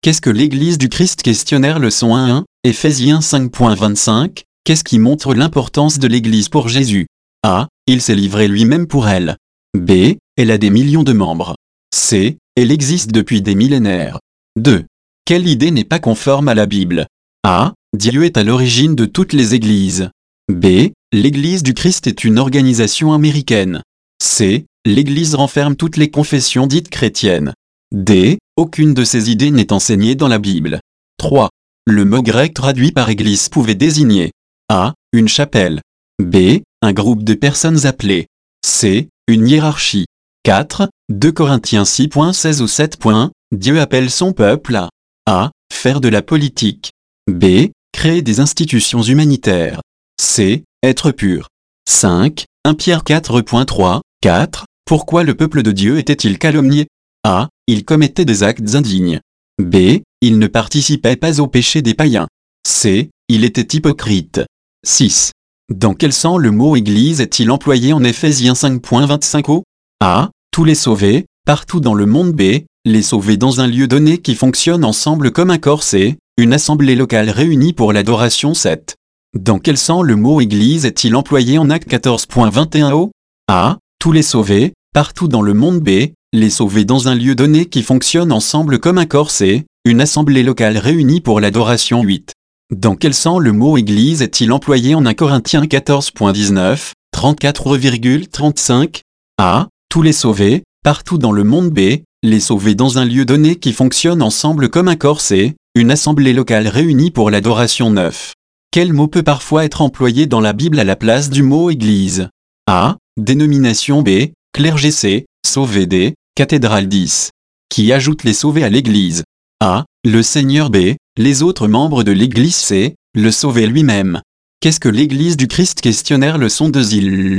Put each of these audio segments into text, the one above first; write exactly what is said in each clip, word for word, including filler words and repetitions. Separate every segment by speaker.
Speaker 1: Qu'est-ce que l'Église du Christ? Questionnaire leçon un point un, Éphésiens cinq point vingt-cinq. Qu'est-ce qui montre l'importance de l'Église pour Jésus? A. Il s'est livré lui-même pour elle. B. Elle a des millions de membres. C. Elle existe depuis des millénaires. deux. Quelle idée n'est pas conforme à la Bible? A. Dieu est à l'origine de toutes les églises. B. L'Église du Christ est une organisation américaine. C. L'Église renferme toutes les confessions dites chrétiennes. D. Aucune de ces idées n'est enseignée dans la Bible. trois. Le mot grec traduit par église pouvait désigner A. Une chapelle. B. Un groupe de personnes appelées. C. Une hiérarchie. quatre. deux Corinthiens six point seize ou sept point un. Dieu appelle son peuple à A. Faire de la politique. B. Créer des institutions humanitaires. C. Être pur. cinq. un Pierre quatre point trois. quatre. Pourquoi le peuple de Dieu était-il calomnié? A. Il commettait des actes indignes. B. Il ne participait pas au péché des païens. C. Il était hypocrite. six. Dans quel sens le mot Église est-il employé en Éphésiens cinq point vingt-cinq au A. Tous les sauvés, partout dans le monde. B. Les sauvés dans un lieu donné qui fonctionne ensemble comme un corps. C. Une assemblée locale réunie pour l'adoration. sept. Dans quel sens le mot Église est-il employé en Actes quatorze point vingt et un au A. Tous les sauvés, partout dans le monde. B. Les sauvés dans un lieu donné qui fonctionne ensemble comme un corps. C. Une assemblée locale réunie pour l'adoration. huit. Dans quel sens le mot Église est-il employé en un Corinthiens quatorze point dix-neuf, trente-quatre virgule trente-cinq? A. Tous les sauvés, partout dans le monde. B. Les sauvés dans un lieu donné qui fonctionne ensemble comme un corps. C. Une assemblée locale réunie pour l'adoration. neuf. Quel mot peut parfois être employé dans la Bible à la place du mot Église? A. Dénomination. B. Clergé. C. Sauvé. D. Cathédrale. dix. Qui ajoute les sauvés à l'Église? A. Le Seigneur. B. Les autres membres de l'Église. C. Le sauvé lui-même. Qu'est-ce que l'Église du Christ? Questionnaire leçon deux.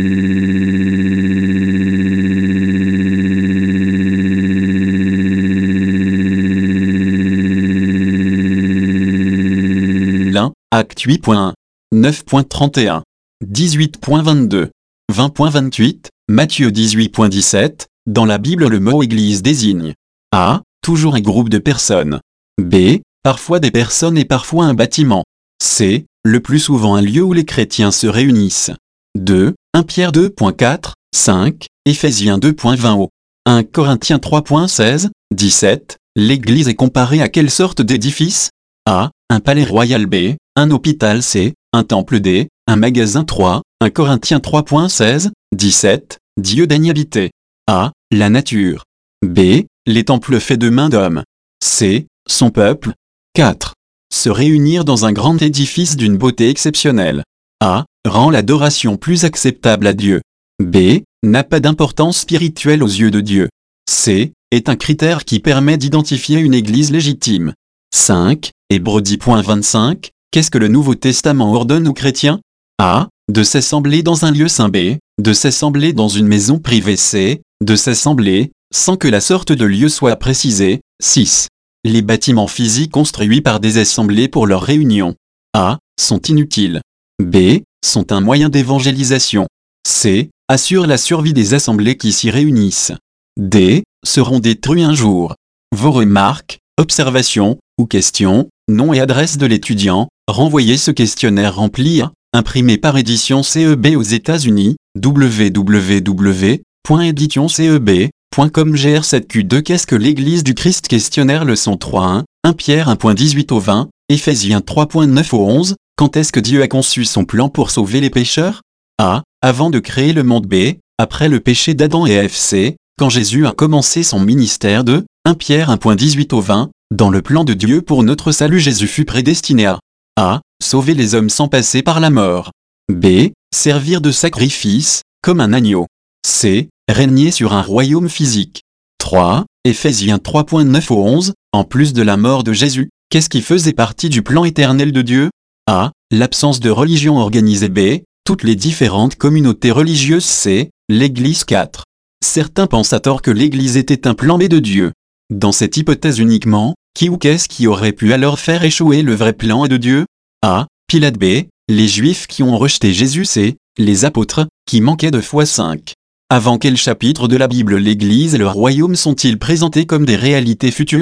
Speaker 1: Il un. Acte huit point un. neuf point trente et un. dix-huit point vingt-deux. vingt point vingt-huit. Matthieu dix-huit point dix-sept. Dans la Bible le mot Église désigne A. Toujours un groupe de personnes. B. Parfois des personnes et parfois un bâtiment. C. Le plus souvent un lieu où les chrétiens se réunissent. deux. un Pierre deux point quatre, cinq. Éphésiens deux point vingt au un Corinthiens trois point seize, dix-sept. L'Église est comparée à quelle sorte d'édifice? A. Un palais royal. B. Un hôpital. C. Un temple. D. Un magasin. trois. un Corinthiens trois point seize, dix-sept. Dieu daigne habiter. A. La nature. B. Les temples faits de mains d'hommes. C. Son peuple. quatre. Se réunir dans un grand édifice d'une beauté exceptionnelle. A. Rend l'adoration plus acceptable à Dieu. B. N'a pas d'importance spirituelle aux yeux de Dieu. C. Est un critère qui permet d'identifier une église légitime. cinq. Hébreux dix point vingt-cinq. Qu'est-ce que le Nouveau Testament ordonne aux chrétiens? A. De s'assembler dans un lieu saint. B. De s'assembler dans une maison privée. C. De s'assembler, sans que la sorte de lieu soit précisée. six. Les bâtiments physiques construits par des assemblées pour leur réunion. A. Sont inutiles. B. Sont un moyen d'évangélisation. C. Assurent la survie des assemblées qui s'y réunissent. D. Seront détruits un jour. Vos remarques, observations, ou questions, nom et adresse de l'étudiant, renvoyez ce questionnaire rempli à, imprimé par Édition C E B aux États-Unis, w w w point édition C E B point com. G R sept Q deux. Qu'est-ce que l'Église du Christ? Questionnaire leçon trois point un, un Pierre un point dix-huit au vingt, Éphésiens trois point neuf au onze. Quand est-ce que Dieu a conçu son plan pour sauver les pécheurs? A. Avant de créer le monde. B. Après le péché d'Adam et Ève. C. Quand Jésus a commencé son ministère. De un Pierre un point dix-huit au vingt. Dans le plan de Dieu pour notre salut, Jésus fut prédestiné à A. Sauver les hommes sans passer par la mort. B. Servir de sacrifice, comme un agneau. C. Régner sur un royaume physique. trois. Éphésiens trois point neuf au onze. En plus de la mort de Jésus, qu'est-ce qui faisait partie du plan éternel de Dieu? A. L'absence de religion organisée. B. Toutes les différentes communautés religieuses. C. L'Église. quatre. Certains pensent à tort que l'Église était un plan B de Dieu. Dans cette hypothèse uniquement, qui ou qu'est-ce qui aurait pu alors faire échouer le vrai plan A de Dieu? A. Pilate. B. Les Juifs qui ont rejeté Jésus. C. Les apôtres, qui manquaient de foi. cinq. Avant quel chapitre de la Bible l'Église et le royaume sont-ils présentés comme des réalités futures?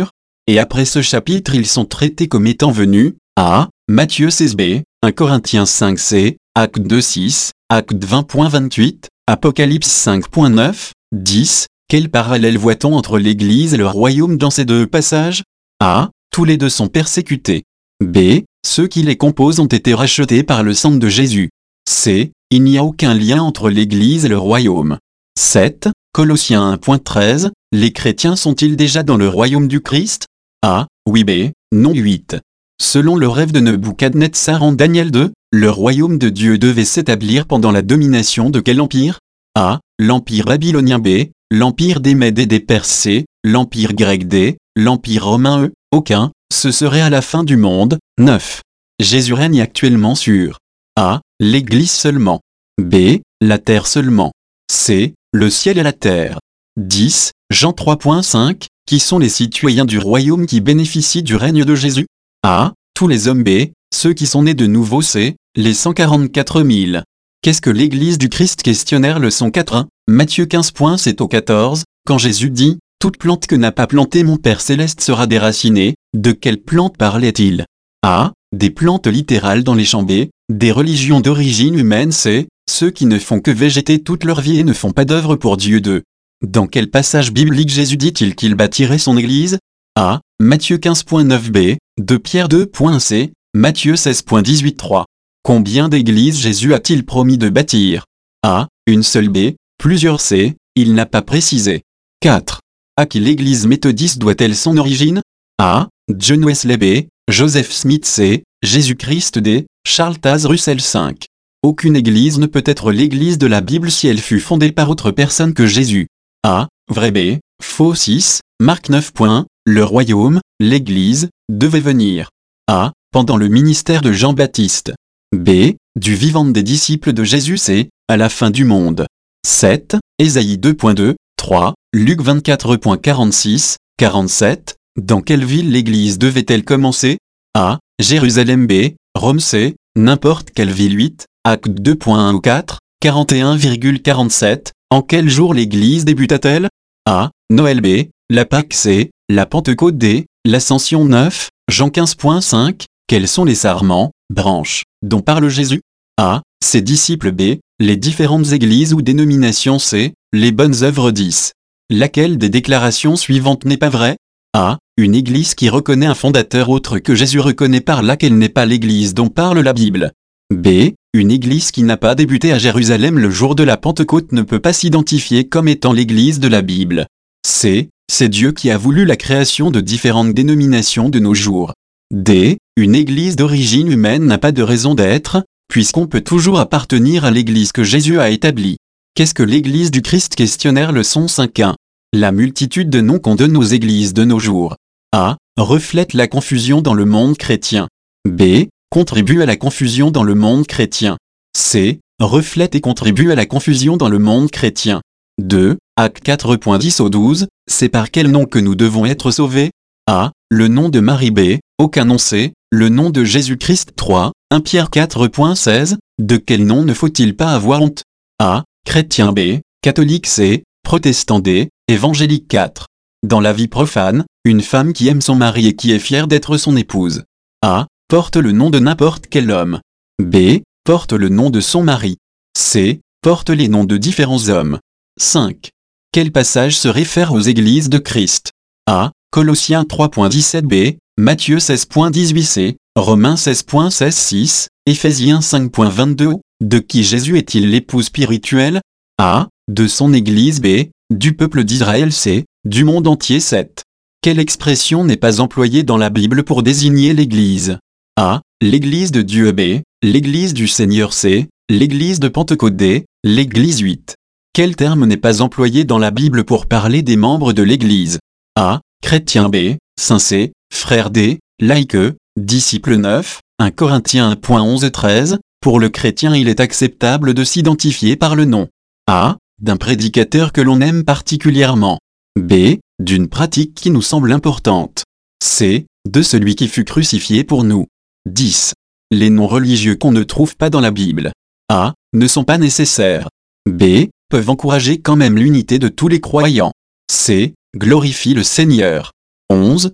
Speaker 1: et après ce chapitre ils sont traités comme étant venus. A. Matthieu seize b, un Corinthiens cinq c, Actes deux six, Actes vingt point vingt-huit, Apocalypse cinq point neuf, dix. Quel parallèle voit-on entre l'Église et le royaume dans ces deux passages? A. Tous les deux sont persécutés. B. Ceux qui les composent ont été rachetés par le sang de Jésus. C. Il n'y a aucun lien entre l'Église et le royaume. sept. Colossiens un point treize. Les chrétiens sont-ils déjà dans le royaume du Christ? A. Oui. B. Non. huit. Selon le rêve de Nebuchadnezzar en Daniel deux, le royaume de Dieu devait s'établir pendant la domination de quel empire? A. L'empire babylonien. B. L'empire des Mèdes et des Perses. C. L'empire grec. D. L'empire romain. E. Aucun. Ce serait à la fin du monde. neuf. Jésus règne actuellement sur A. L'Église seulement. B. La terre seulement. C. Le ciel et la terre. dix. Jean trois point cinq. Qui sont les citoyens du royaume qui bénéficient du règne de Jésus? A. Tous les hommes. B. Ceux qui sont nés de nouveau. C. Les cent quarante-quatre mille. Qu'est-ce que l'Église du Christ? Questionnaire leçon quatre point un. Matthieu quinze point sept au quatorze. Quand Jésus dit « Toute plante que n'a pas plantée mon Père Céleste sera déracinée », de quelle plante parlait-il? A. Des plantes littérales dans les champs. B. Des religions d'origine humaine. C. Ceux qui ne font que végéter toute leur vie et ne font pas d'œuvre pour Dieu. deux. Dans quel passage biblique Jésus dit-il qu'il bâtirait son Église? A. Matthieu quinze point neuf. B. deux Pierre deux point un. C. Matthieu seize point dix-huit. trois. Combien d'églises Jésus a-t-il promis de bâtir? A. Une seule. B. Plusieurs. C. Il n'a pas précisé. quatre. À qui l'Église méthodiste doit-elle son origine? A. John Wesley. B. Joseph Smith. C. Jésus-Christ. D. Charles Taze Russell. cinq. Aucune Église ne peut être l'Église de la Bible si elle fut fondée par autre personne que Jésus. A. Vrai. B. Faux. six. Marc neuf point un. Le royaume, l'Église, devait venir. A. Pendant le ministère de Jean-Baptiste. B. Du vivant des disciples de Jésus. C. À la fin du monde. sept. Ésaïe deux point deux. trois. Luc vingt-quatre point quarante-six, quarante-sept. Dans quelle ville l'Église devait-elle commencer? A. Jérusalem. B. Rome. C. N'importe quelle ville. huit. Actes deux point un ou quatre, quarante et un virgule quarante-sept. En quel jour l'Église débuta-t-elle? A. Noël. B. La Pâque. C. La Pentecôte. D. L'Ascension. neuf. Jean quinze point cinq. Quels sont les sarments, branches, dont parle Jésus? A. Ses disciples. B. Les différentes églises ou dénominations. C. Les bonnes œuvres. dix. Laquelle des déclarations suivantes n'est pas vraie? A. Une église qui reconnaît un fondateur autre que Jésus reconnaît par là qu'elle n'est pas l'église dont parle la Bible. B. Une église qui n'a pas débuté à Jérusalem le jour de la Pentecôte ne peut pas s'identifier comme étant l'église de la Bible. C. C'est Dieu qui a voulu la création de différentes dénominations de nos jours. D. Une église d'origine humaine n'a pas de raison d'être, puisqu'on peut toujours appartenir à l'église que Jésus a établie. Qu'est-ce que l'église du Christ? Questionnaire leçon cinq point un. La multitude de noms qu'on donne aux églises de nos jours. A. Reflète la confusion dans le monde chrétien. B. Contribue à la confusion dans le monde chrétien. C. Reflète et contribue à la confusion dans le monde chrétien. deux. Actes quatre point dix au douze. C'est par quel nom que nous devons être sauvés? A. Le nom de Marie. B. Aucun nom. C. Le nom de Jésus-Christ. trois. un Pierre quatre point seize. De quel nom ne faut-il pas avoir honte? A. Chrétien. B. Catholique. C. Protestant. D. Évangélique. quatre. Dans la vie profane, une femme qui aime son mari et qui est fière d'être son épouse. A. Porte le nom de n'importe quel homme. B. Porte le nom de son mari. C. Porte les noms de différents hommes. cinq. Quel passage se réfère aux églises de Christ? A. Colossiens trois point dix-sept. B. Matthieu seize point dix-huit. C. Romains seize point seize. six. Éphésiens cinq point vingt-deux. De qui Jésus est-il l'époux spirituel? A. De son Église. B. Du peuple d'Israël. C. Du monde entier. sept. Quelle expression n'est pas employée dans la Bible pour désigner l'Église? A. L'Église de Dieu. B. L'Église du Seigneur. C. L'Église de Pentecôte. D. L'Église. huit. Quel terme n'est pas employé dans la Bible pour parler des membres de l'Église? A. Chrétien. B. Saint. C. Frère. D. Laïque. Disciple. neuf. un Corinthiens un point onze treize. Pour le chrétien il est acceptable de s'identifier par le nom. A. D'un prédicateur que l'on aime particulièrement. B. D'une pratique qui nous semble importante. C. De celui qui fut crucifié pour nous. dix. Les noms religieux qu'on ne trouve pas dans la Bible. A. Ne sont pas nécessaires. B. Peuvent encourager quand même l'unité de tous les croyants. C. Glorifie le Seigneur. onze.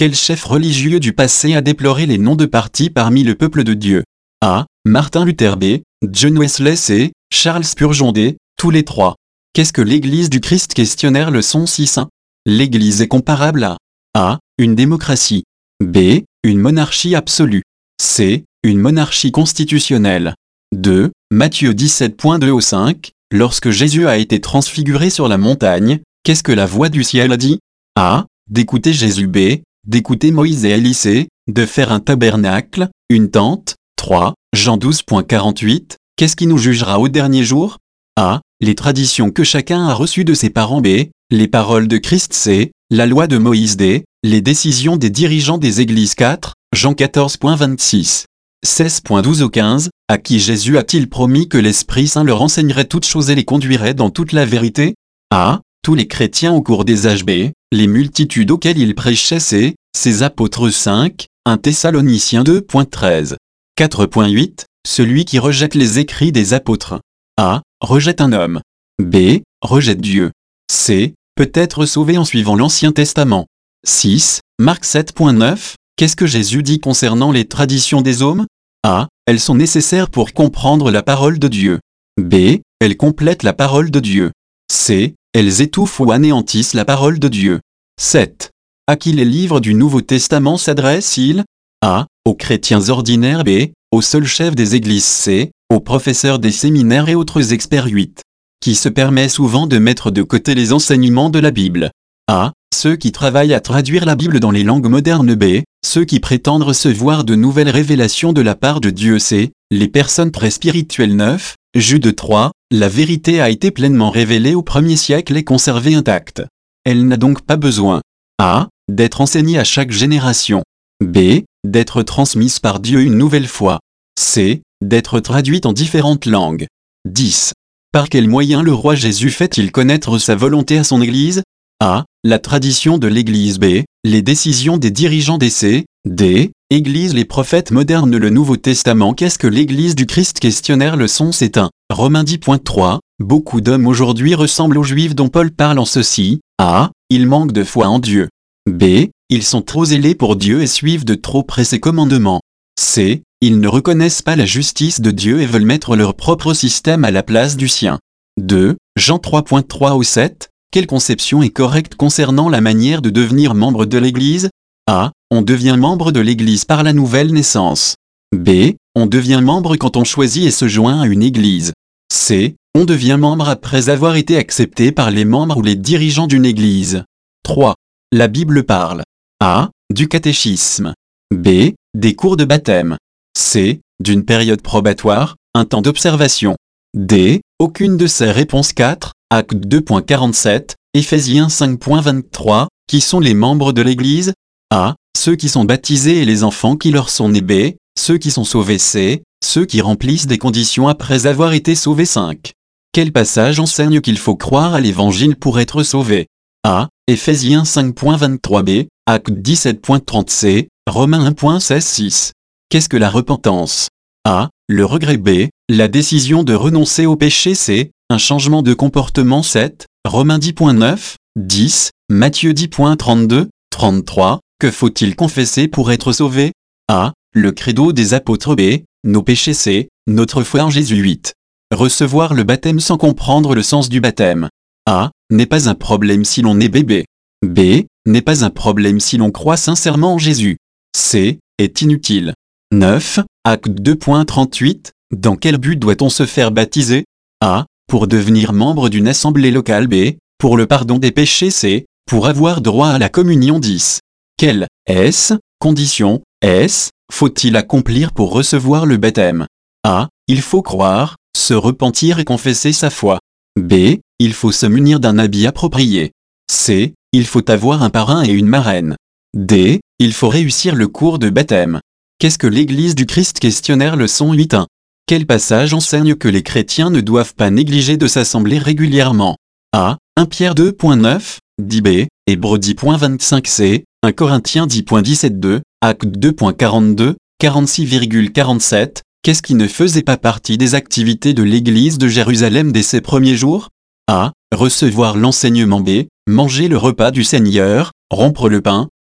Speaker 1: Quel chef religieux du passé a déploré les noms de partis parmi le peuple de Dieu? A. Martin Luther. B. John Wesley. C. Charles Spurgeon. D. Tous les trois. Qu'est-ce que l'Église du Christ? Questionnaire leçon six. L'Église est comparable à A. Une démocratie. B. Une monarchie absolue. C. Une monarchie constitutionnelle. deux. Matthieu dix-sept point deux au cinq. Lorsque Jésus a été transfiguré sur la montagne, qu'est-ce que la voix du ciel a dit? A. D'écouter Jésus. B. D'écouter Moïse et Élie. C. De faire un tabernacle, une tente. trois. Jean douze point quarante-huit. Qu'est-ce qui nous jugera au dernier jour? A. Les traditions que chacun a reçues de ses parents. B. Les paroles de Christ. C. La loi de Moïse. D. Les décisions des dirigeants des églises. quatre. Jean quatorze point vingt-six. seize point douze au quinze. À qui Jésus a-t-il promis que l'Esprit Saint leur enseignerait toutes choses et les conduirait dans toute la vérité? A. Tous les chrétiens au cours des âges. B. Les multitudes auxquelles il prêchait. C. Ses apôtres. cinq. un Thessaloniciens deux point treize. quatre point huit. Celui qui rejette les écrits des apôtres. A. Rejette un homme. B. Rejette Dieu. C. Peut être sauvé en suivant l'Ancien Testament. six. Marc sept point neuf. Qu'est-ce que Jésus dit concernant les traditions des hommes? A. Elles sont nécessaires pour comprendre la parole de Dieu. B. Elles complètent la parole de Dieu. C. Elles étouffent ou anéantissent la parole de Dieu. sept. À qui les livres du Nouveau Testament s'adressent-ils? A. Aux chrétiens ordinaires. B. Aux seuls chefs des églises. C. Aux professeurs des séminaires et autres experts. huit. Qui se permet souvent de mettre de côté les enseignements de la Bible. A. Ceux qui travaillent à traduire la Bible dans les langues modernes. B. Ceux qui prétendent recevoir de nouvelles révélations de la part de Dieu. C. Les personnes très spirituelles. neuf. Jude trois. La vérité a été pleinement révélée au premier siècle et conservée intacte. Elle n'a donc pas besoin A. D'être enseignée à chaque génération. B. D'être transmise par Dieu une nouvelle fois. C. D'être traduite en différentes langues. dix. Par quel moyen le roi Jésus fait-il connaître sa volonté à son Église? A. La tradition de l'Église. B. Les décisions des dirigeants. D. C. D. Église les prophètes modernes. Le Nouveau Testament. Qu'est-ce que l'Église du Christ? Questionnaire leçon sept. Romains dix point trois. Beaucoup d'hommes aujourd'hui ressemblent aux Juifs dont Paul parle en ceci. A. Ils manquent de foi en Dieu. B. Ils sont trop zélés pour Dieu et suivent de trop près ses commandements. C. Ils ne reconnaissent pas la justice de Dieu et veulent mettre leur propre système à la place du sien. deux. Jean trois point trois au sept. Quelle conception est correcte concernant la manière de devenir membre de l'Église? A. On devient membre de l'Église par la nouvelle naissance. B. On devient membre quand on choisit et se joint à une Église. C. On devient membre après avoir été accepté par les membres ou les dirigeants d'une Église. trois. La Bible parle. A. Du catéchisme. B. Des cours de baptême. C. D'une période probatoire, un temps d'observation. D. Aucune de ces réponses. quatre. Acte deux point quarante-sept, Éphésiens cinq point vingt-trois. Qui sont les membres de l'Église? A. Ceux qui sont baptisés et les enfants qui leur sont nés. B. Ceux qui sont sauvés. C. Ceux qui remplissent des conditions après avoir été sauvés. cinq. Quel passage enseigne qu'il faut croire à l'Évangile pour être sauvé? A. Éphésiens cinq point vingt-trois. B. Acte dix-sept point trente. C. Romains un point seize six. Qu'est-ce que la repentance? A. Le regret. B. La décision de renoncer au péché. C. Un changement de comportement. sept. Romains dix point neuf, dix, Matthieu dix point trente-deux, trente-trois. Que faut-il confesser pour être sauvé? A. Le credo des apôtres. B. Nos péchés. C. Notre foi en Jésus. huit. Recevoir le baptême sans comprendre le sens du baptême. A. N'est pas un problème si l'on est bébé. B. N'est pas un problème si l'on croit sincèrement en Jésus. C. Est inutile. neuf. Acte deux point trente-huit. Dans quel but doit-on se faire baptiser? A. Pour devenir membre d'une assemblée locale. B. Pour le pardon des péchés. C. Pour avoir droit à la communion. dix. Quelles S. conditions S. faut-il accomplir pour recevoir le baptême? A. Il faut croire, se repentir et confesser sa foi. B. Il faut se munir d'un habit approprié. C. Il faut avoir un parrain et une marraine. D. Il faut réussir le cours de baptême. Qu'est-ce que l'Église du Christ? Questionnaire leçon huit. Quel passage enseigne que les chrétiens ne doivent pas négliger de s'assembler régulièrement? A. un Pierre deux point neuf, dix b, Hébreux dix point vingt-cinq c, un Corinthiens dix point dix-sept deux, Actes deux point quarante-deux, quarante-six virgule quarante-sept. Qu'est-ce qui ne faisait pas partie des activités de l'Église de Jérusalem dès ses premiers jours? A. Recevoir l'enseignement. B. Manger le repas du Seigneur, rompre le pain.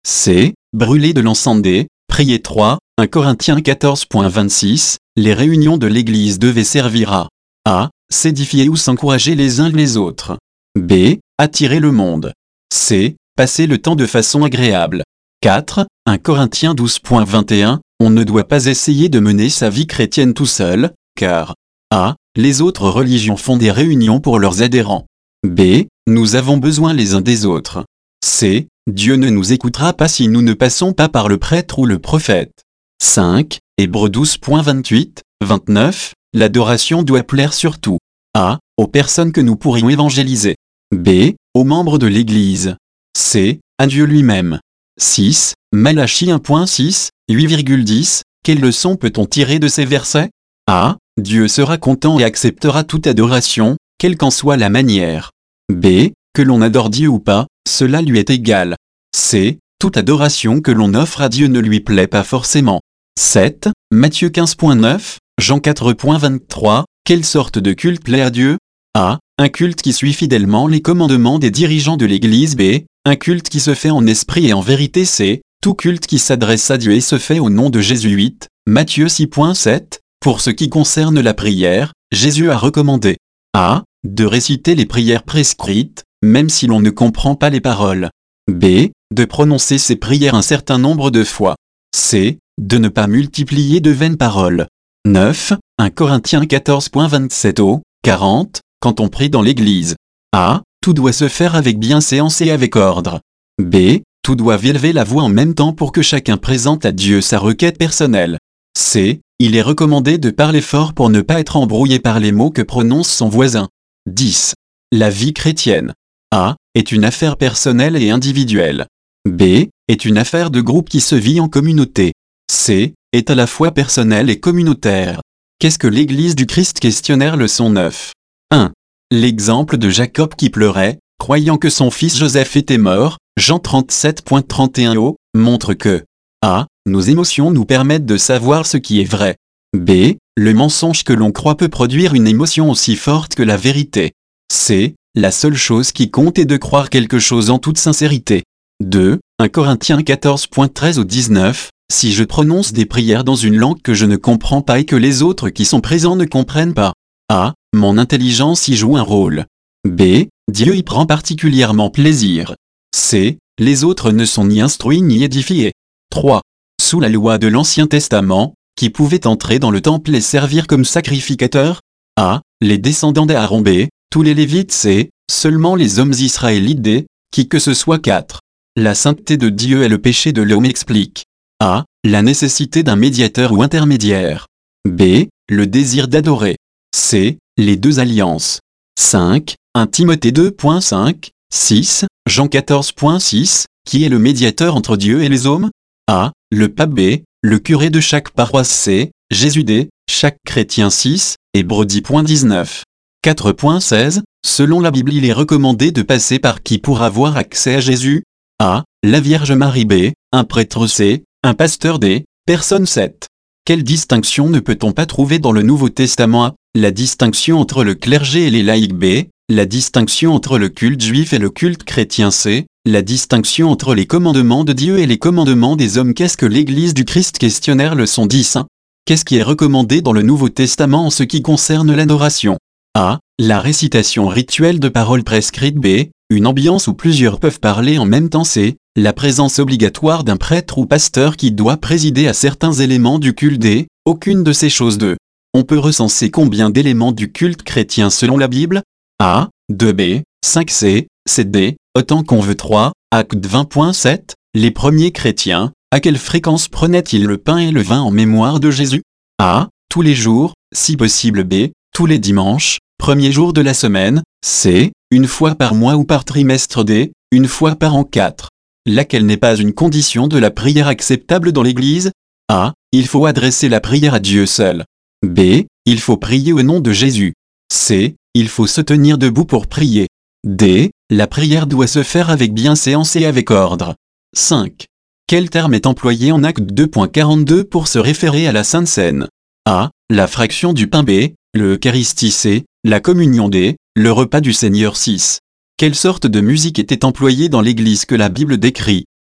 Speaker 1: C. Brûler de l'encens. D. Prier. trois. un Corinthiens quatorze vingt-six. Les réunions de l'Église devaient servir à A. S'édifier ou s'encourager les uns les autres. B. Attirer le monde. C. Passer le temps de façon agréable. quatre. un Corinthiens douze vingt et un. On ne doit pas essayer de mener sa vie chrétienne tout seul, car A. Les autres religions font des réunions pour leurs adhérents. B. Nous avons besoin les uns des autres. C. Dieu ne nous écoutera pas si nous ne passons pas par le prêtre ou le prophète. cinq. Hébreux douze vingt-huit, vingt-neuf. L'adoration doit plaire surtout A. Aux personnes que nous pourrions évangéliser. B. Aux membres de l'Église. C. À Dieu lui-même. six. Malachie un six, huit dix. Quelle leçon peut-on tirer de ces versets? A. Dieu sera content et acceptera toute adoration, quelle qu'en soit la manière. B. Que l'on adore Dieu ou pas, cela lui est égal. C. Toute adoration que l'on offre à Dieu ne lui plaît pas forcément. sept. Matthieu quinze neuf, Jean quatre vingt-trois. Quelle sorte de culte plaît à Dieu? A. Un culte qui suit fidèlement les commandements des dirigeants de l'Église. B. Un culte qui se fait en esprit et en vérité. C. Tout culte qui s'adresse à Dieu et se fait au nom de Jésus. huit. Matthieu six sept. Pour ce qui concerne la prière, Jésus a recommandé A. De réciter les prières prescrites, même si l'on ne comprend pas les paroles. B. De prononcer ces prières un certain nombre de fois. C. De ne pas multiplier de vaines paroles. neuf. un Corinthiens quatorze vingt-sept au quarante. Quand on prie dans l'Église. A. Tout doit se faire avec bienséance et avec ordre. B. Tout doit élever la voix en même temps pour que chacun présente à Dieu sa requête personnelle. C. Il est recommandé de parler fort pour ne pas être embrouillé par les mots que prononce son voisin. dix. La vie chrétienne. A. Est une affaire personnelle et individuelle. B. Est une affaire de groupe qui se vit en communauté. C. Est à la fois personnelle et communautaire. Qu'est-ce que l'Église du Christ? Questionnaire leçon neuf. un. L'exemple de Jacob qui pleurait, croyant que son fils Joseph était mort, Jean trente-sept trente et un au, montre que A. Nos émotions nous permettent de savoir ce qui est vrai. B. Le mensonge que l'on croit peut produire une émotion aussi forte que la vérité. C. La seule chose qui compte est de croire quelque chose en toute sincérité. deux. un Corinthiens quatorze treize au dix-neuf. Si je prononce des prières dans une langue que je ne comprends pas et que les autres qui sont présents ne comprennent pas. A. Mon intelligence y joue un rôle. B. Dieu y prend particulièrement plaisir. C. Les autres ne sont ni instruits ni édifiés. trois. Sous la loi de l'Ancien Testament, qui pouvait entrer dans le temple et servir comme sacrificateur? A. Les descendants d'Aaron. B. Tous les Lévites. C. Seulement les hommes israélites. D. Qui que ce soit. quatre. La sainteté de Dieu et le péché de l'homme explique. A. La nécessité d'un médiateur ou intermédiaire. B. Le désir d'adorer. C. Les deux alliances. cinq. un Timothée deux cinq, six, Jean quatorze six. Qui est le médiateur entre Dieu et les hommes? A. Le pape. B. Le curé de chaque paroisse. C. Jésus. D. Chaque chrétien. six. Hébreux dix dix-neuf. quatre seize. Selon la Bible, il est recommandé de passer par qui pour avoir accès à Jésus? A. La Vierge Marie. B. Un prêtre. C. Un pasteur. D. Personne. sept. Quelle distinction ne peut-on pas trouver dans le Nouveau Testament? A. La distinction entre le clergé et les laïcs. B. La distinction entre le culte juif et le culte chrétien. C. La distinction entre les commandements de Dieu et les commandements des hommes. Qu'est-ce que l'Église du Christ? Questionnaire leçon dix. Qu'est-ce qui est recommandé dans le Nouveau Testament en ce qui concerne l'adoration? A. La récitation rituelle de paroles prescrites. B. Une ambiance où plusieurs peuvent parler en même temps. C. La présence obligatoire d'un prêtre ou pasteur qui doit présider à certains éléments du culte. D. Aucune de ces choses. deux. On peut recenser combien d'éléments du culte chrétien selon la Bible? A. deux. B. cinq. C. sept. D. Autant qu'on veut. trois. Acte vingt sept. Les premiers chrétiens, à quelle fréquence prenaient-ils le pain et le vin en mémoire de Jésus? A. Tous les jours, si possible. B. Tous les dimanches, premier jour de la semaine. C. Une fois par mois ou par trimestre. D. Une fois par an. quatre. Laquelle n'est pas une condition de la prière acceptable dans l'Église? A. Il faut adresser la prière à Dieu seul. B. Il faut prier au nom de Jésus. C. Il faut se tenir debout pour prier. D. La prière doit se faire avec bienséance et avec ordre. cinq. Quel terme est employé en acte deux quarante-deux pour se référer à la Sainte Seine? A. La fraction du pain. B. Le Eucharistie. C. La communion. D. Le repas du Seigneur. six. Quelle sorte de musique était employée dans l'Église que la Bible décrit? A.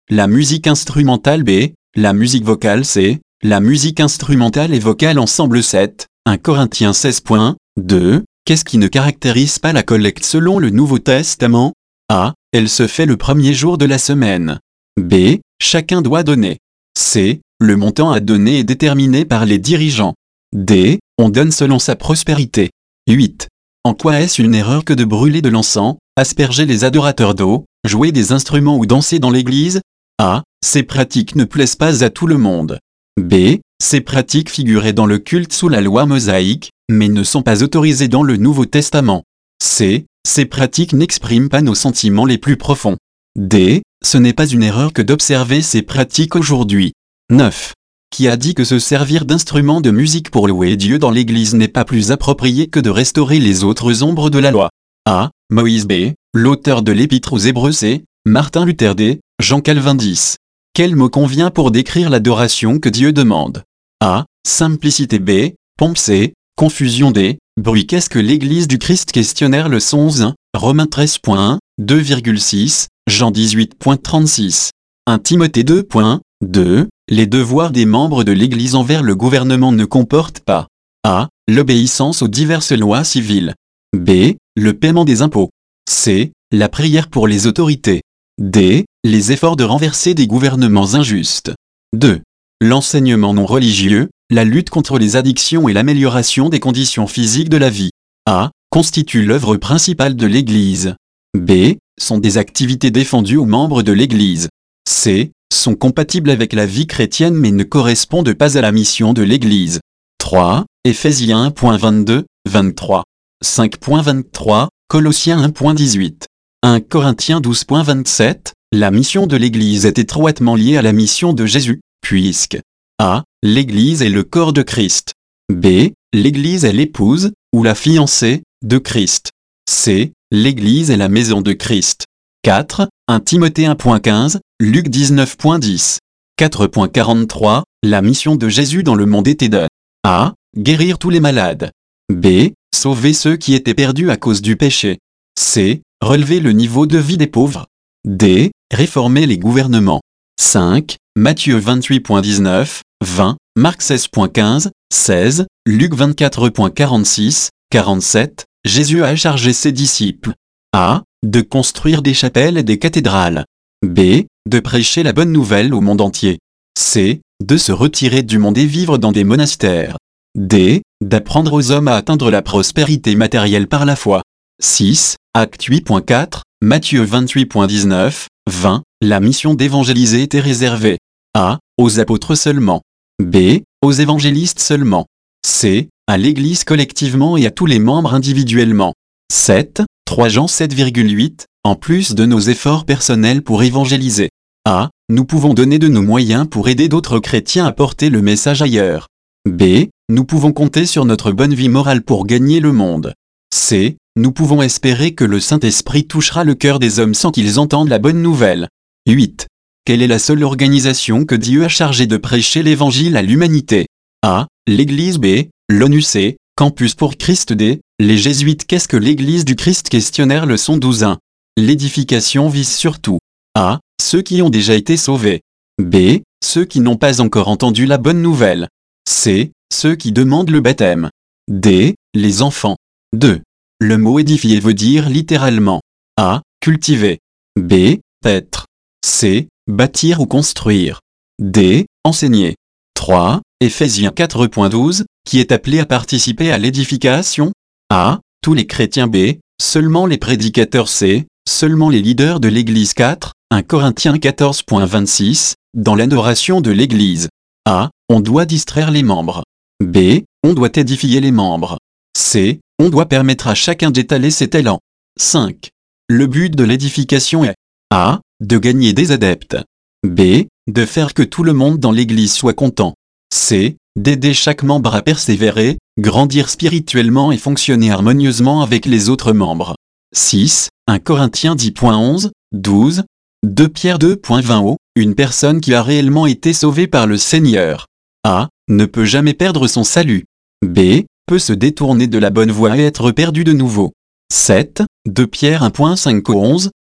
Speaker 1: La musique instrumentale B. La musique vocale C. La musique instrumentale et vocale ensemble sept. un Corinthiens seize point deux. Qu'est-ce qui ne caractérise pas la collecte selon le Nouveau Testament? A. Elle se fait le premier jour de la semaine. B. Chacun doit donner. C. Le montant à donner est déterminé par les dirigeants. D. On donne selon sa prospérité. huit. En quoi est-ce une erreur que de brûler de l'encens, asperger les adorateurs d'eau, jouer des instruments ou danser dans l'église? A. Ces pratiques ne plaisent pas à tout le monde. B. Ces pratiques figuraient dans le culte sous la loi mosaïque, mais ne sont pas autorisées dans le Nouveau Testament. C. Ces pratiques n'expriment pas nos sentiments les plus profonds. D. Ce n'est pas une erreur que d'observer ces pratiques aujourd'hui. neuf. Qui a dit que se servir d'instruments de musique pour louer Dieu dans l'église n'est pas plus approprié que de restaurer les autres ombres de la loi? A. Moïse B. L'auteur de l'Épître aux Hébreux C. Martin Luther D. Jean Calvin dix. Quel mot convient pour décrire l'adoration que Dieu demande? A. Simplicité B. Pompe C. Confusion D. Bruit. Qu'est-ce que l'Église du Christ? Questionnaire leçon onze. Romains treize point un, deux virgule six, Jean dix-huit point trente-six. un Timothée deux point deux. Les devoirs des membres de l'Église envers le gouvernement ne comportent pas A. L'obéissance aux diverses lois civiles. B. Le paiement des impôts. C. La prière pour les autorités. D. Les efforts de renverser des gouvernements injustes. deux. L'enseignement non religieux, la lutte contre les addictions et l'amélioration des conditions physiques de la vie. A. Constitue l'œuvre principale de l'Église. B. Sont des activités défendues aux membres de l'Église. C. Sont compatibles avec la vie chrétienne mais ne correspondent pas à la mission de l'Église. trois. Éphésiens un point vingt-deux, vingt-trois. cinq point vingt-trois, Colossiens un point dix-huit. un Corinthiens douze point vingt-sept. La mission de l'Église est étroitement liée à la mission de Jésus, puisque A. L'Église est le corps de Christ. B. L'Église est l'épouse, ou la fiancée, de Christ. C. L'Église est la maison de Christ. quatre. un Timothée un point quinze, Luc dix-neuf point dix. quatre point quarante-trois. La mission de Jésus dans le monde était de A. Guérir tous les malades. B. Sauver ceux qui étaient perdus à cause du péché. C. Relever le niveau de vie des pauvres. D. Réformer les gouvernements. cinq. Matthieu vingt-huit point dix-neuf, vingt, Marc seize point quinze, seize, Luc vingt-quatre point quarante-six, quarante-sept. Jésus a chargé ses disciples. A. De construire des chapelles et des cathédrales. B. De prêcher la bonne nouvelle au monde entier. C. De se retirer du monde et vivre dans des monastères. D. D'apprendre aux hommes à atteindre la prospérité matérielle par la foi. six. Acte huit point quatre, Matthieu vingt-huit point dix-neuf, vingt. La mission d'évangéliser était réservée. A. Aux apôtres seulement. B. Aux évangélistes seulement. C. À l'Église collectivement et à tous les membres individuellement. sept. trois Jean sept virgule huit. En plus de nos efforts personnels pour évangéliser. A. Nous pouvons donner de nos moyens pour aider d'autres chrétiens à porter le message ailleurs. B. Nous pouvons compter sur notre bonne vie morale pour gagner le monde. C. Nous pouvons espérer que le Saint-Esprit touchera le cœur des hommes sans qu'ils entendent la bonne nouvelle. huit. Quelle est la seule organisation que Dieu a chargée de prêcher l'Évangile à l'humanité? A. L'Église. B. L'ONU. C. Campus pour Christ. D. Les Jésuites. Qu'est-ce que l'Église du Christ? Questionnaire leçon douze point un. L'édification vise surtout A. Ceux qui ont déjà été sauvés. B. Ceux qui n'ont pas encore entendu la bonne nouvelle. C. Ceux qui demandent le baptême. D. Les enfants. deux. Le mot édifier veut dire littéralement A. Cultiver. B. Paître. C. Bâtir ou construire. D. Enseigner. trois. Éphésiens quatre point douze, qui est appelé à participer à l'édification? A. Tous les chrétiens. B. Seulement les prédicateurs. C. Seulement les leaders de l'Église. quatre. un Corinthiens quatorze point vingt-six, dans l'adoration de l'Église. A. On doit distraire les membres. B. On doit édifier les membres. C. On doit permettre à chacun d'étaler ses talents. cinq. Le but de l'édification est A. De gagner des adeptes. B. De faire que tout le monde dans l'Église soit content. C. D'aider chaque membre à persévérer, grandir spirituellement et fonctionner harmonieusement avec les autres membres. six. un Corinthiens dix point onze, douze. deux Pierre deux point vingt. O. Une personne qui a réellement été sauvée par le Seigneur. A. Ne peut jamais perdre son salut. B. Peut se détourner de la bonne voie et être perdu de nouveau. sept. deux Pierre un point cinq au onze.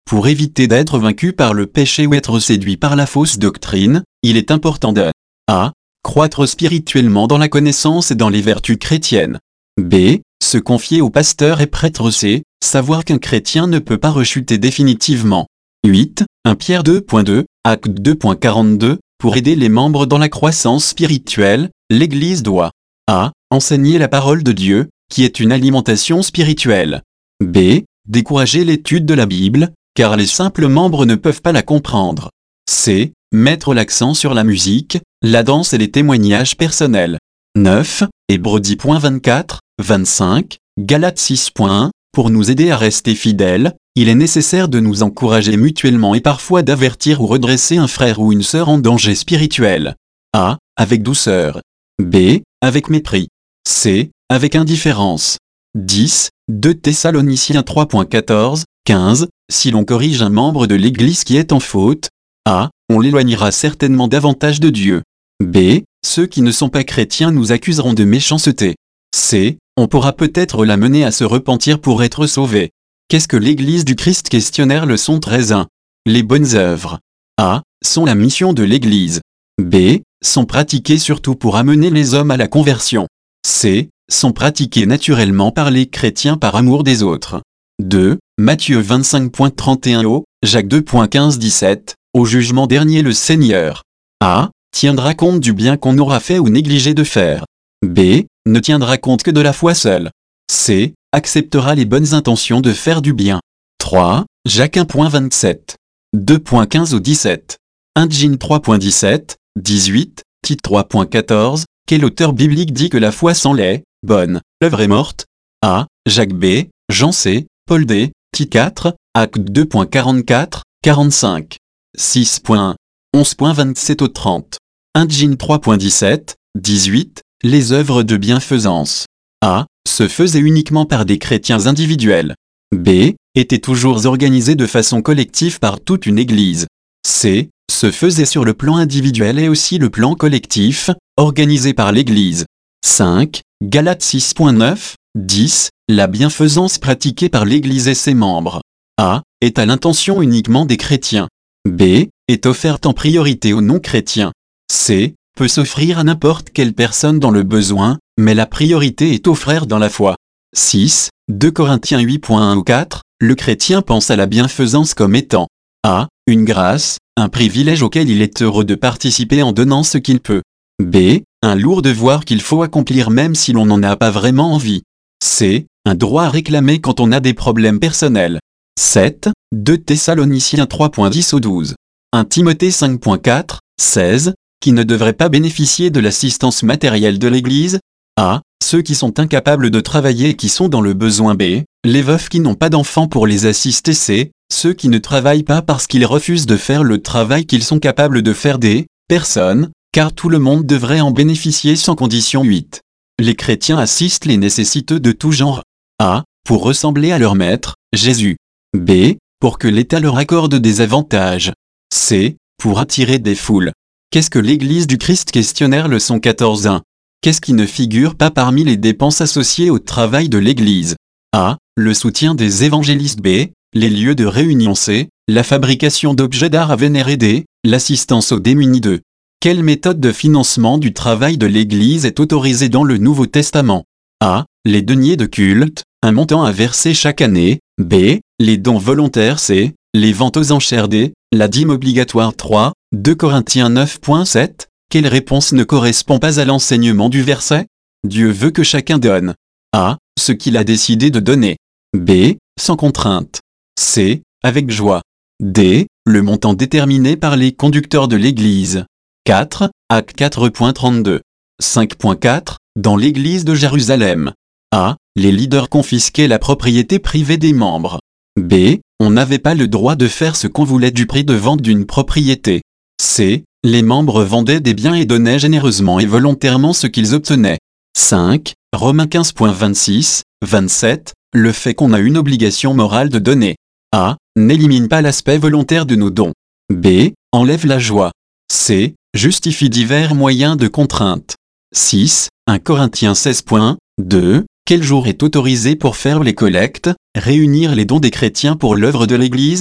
Speaker 1: Pour éviter d'être vaincu par le péché ou être séduit par la fausse doctrine, il est important de A. Croître spirituellement dans la connaissance et dans les vertus chrétiennes. B. Se confier au pasteur et prêtre. C. Savoir qu'un chrétien ne peut pas rechuter définitivement. huit. un Pierre deux point deux, acte deux point quarante-deux. Pour aider les membres dans la croissance spirituelle, l'Église doit A. Enseigner la parole de Dieu, qui est une alimentation spirituelle. B. Décourager l'étude de la Bible, car les simples membres ne peuvent pas la comprendre. C. Mettre l'accent sur la musique, la danse et les témoignages personnels. neuf. Hébreux dix point vingt-quatre, vingt-cinq, Galates six point un. Pour nous aider à rester fidèles, il est nécessaire de nous encourager mutuellement et parfois d'avertir ou redresser un frère ou une sœur en danger spirituel. A. Avec douceur. B. Avec mépris. C. Avec indifférence. dix. deux Thessaloniciens trois point quatorze, quinze. Si l'on corrige un membre de l'Église qui est en faute, A. On l'éloignera certainement davantage de Dieu. B. Ceux qui ne sont pas chrétiens nous accuseront de méchanceté. C. On pourra peut-être l'amener à se repentir pour être sauvé. Qu'est-ce que l'Église du Christ? Questionnaire leçon treize un. Les bonnes œuvres. A. Sont la mission de l'Église. B. Sont pratiquées surtout pour amener les hommes à la conversion. C. Sont pratiquées naturellement par les chrétiens par amour des autres. deux. Matthieu vingt-cinq point trente et un au, Jacques deux point quinze dix-sept. Au jugement dernier le Seigneur. A. Tiendra compte du bien qu'on aura fait ou négligé de faire. B. Ne tiendra compte que de la foi seule. C. Acceptera les bonnes intentions de faire du bien. trois. Jacques un point vingt-sept. deux point quinze au dix-sept. un Jean trois point dix-sept, dix-huit, Tite trois point quatorze. Quel auteur biblique dit que la foi sans lait, bonne, l'œuvre est morte? A. Jacques B. Jean C. Paul D. Tite quatre, Acte deux point quarante-quatre, quarante-cinq. six point un. onze point vingt-sept au trente. un Jean trois point dix-sept, dix-huit. Les œuvres de bienfaisance. A. Se faisaient uniquement par des chrétiens individuels. B. Étaient toujours organisés de façon collective par toute une église. C. Se faisaient sur le plan individuel et aussi le plan collectif, organisé par l'église. cinq. Galates six point neuf, dix. La bienfaisance pratiquée par l'église et ses membres. A. Est à l'intention uniquement des chrétiens. B. Est offerte en priorité aux non-chrétiens. C. Peut s'offrir à n'importe quelle personne dans le besoin, mais la priorité est aux frères dans la foi. six. deux Corinthiens huit point un ou quatre. Le chrétien pense à la bienfaisance comme étant A. Une grâce, un privilège auquel il est heureux de participer en donnant ce qu'il peut. B. Un lourd devoir qu'il faut accomplir même si l'on n'en a pas vraiment envie. C. Un droit à réclamer quand on a des problèmes personnels. sept. deux Thessaloniciens trois point dix au douze. un Timothée cinq point quatre, seize. Qui ne devraient pas bénéficier de l'assistance matérielle de l'Église. A. Ceux qui sont incapables de travailler et qui sont dans le besoin. B. Les veufs qui n'ont pas d'enfants pour les assister. C. Ceux qui ne travaillent pas parce qu'ils refusent de faire le travail qu'ils sont capables de faire. D. Personne, car tout le monde devrait en bénéficier sans condition. huit. Les chrétiens assistent les nécessiteux de tout genre. A. Pour ressembler à leur maître, Jésus. B. Pour que l'État leur accorde des avantages. C. Pour attirer des foules. Qu'est-ce que l'Église du Christ? Questionnaire leçon quatorze un. Qu'est-ce qui ne figure pas parmi les dépenses associées au travail de l'Église? A. Le soutien des évangélistes. B. Les lieux de réunion. C. La fabrication d'objets d'art à vénérer. D. L'assistance aux démunis. deux. Quelle méthode de financement du travail de l'Église est autorisée dans le Nouveau Testament? A. Les deniers de culte, un montant à verser chaque année. B. Les dons volontaires. C. Les ventes aux enchères. D. La dîme obligatoire. trois. deux Corinthiens neuf point sept. Quelle réponse ne correspond pas à l'enseignement du verset? Dieu veut que chacun donne. A. Ce qu'il a décidé de donner. B. Sans contrainte. C. Avec joie. D. Le montant déterminé par les conducteurs de l'Église. quatre. Acte quatre point trente-deux. cinq point quatre. Dans l'Église de Jérusalem. A. Les leaders confisquaient la propriété privée des membres. B. On n'avait pas le droit de faire ce qu'on voulait du prix de vente d'une propriété. C. Les membres vendaient des biens et donnaient généreusement et volontairement ce qu'ils obtenaient. cinq. Romains quinze point vingt-six, vingt-sept. Le fait qu'on a une obligation morale de donner. A. N'élimine pas l'aspect volontaire de nos dons. B. Enlève la joie. C. Justifie divers moyens de contrainte. six. un Corinthiens seize point deux. Quel jour est autorisé pour faire les collectes, réunir les dons des chrétiens pour l'œuvre de l'Église?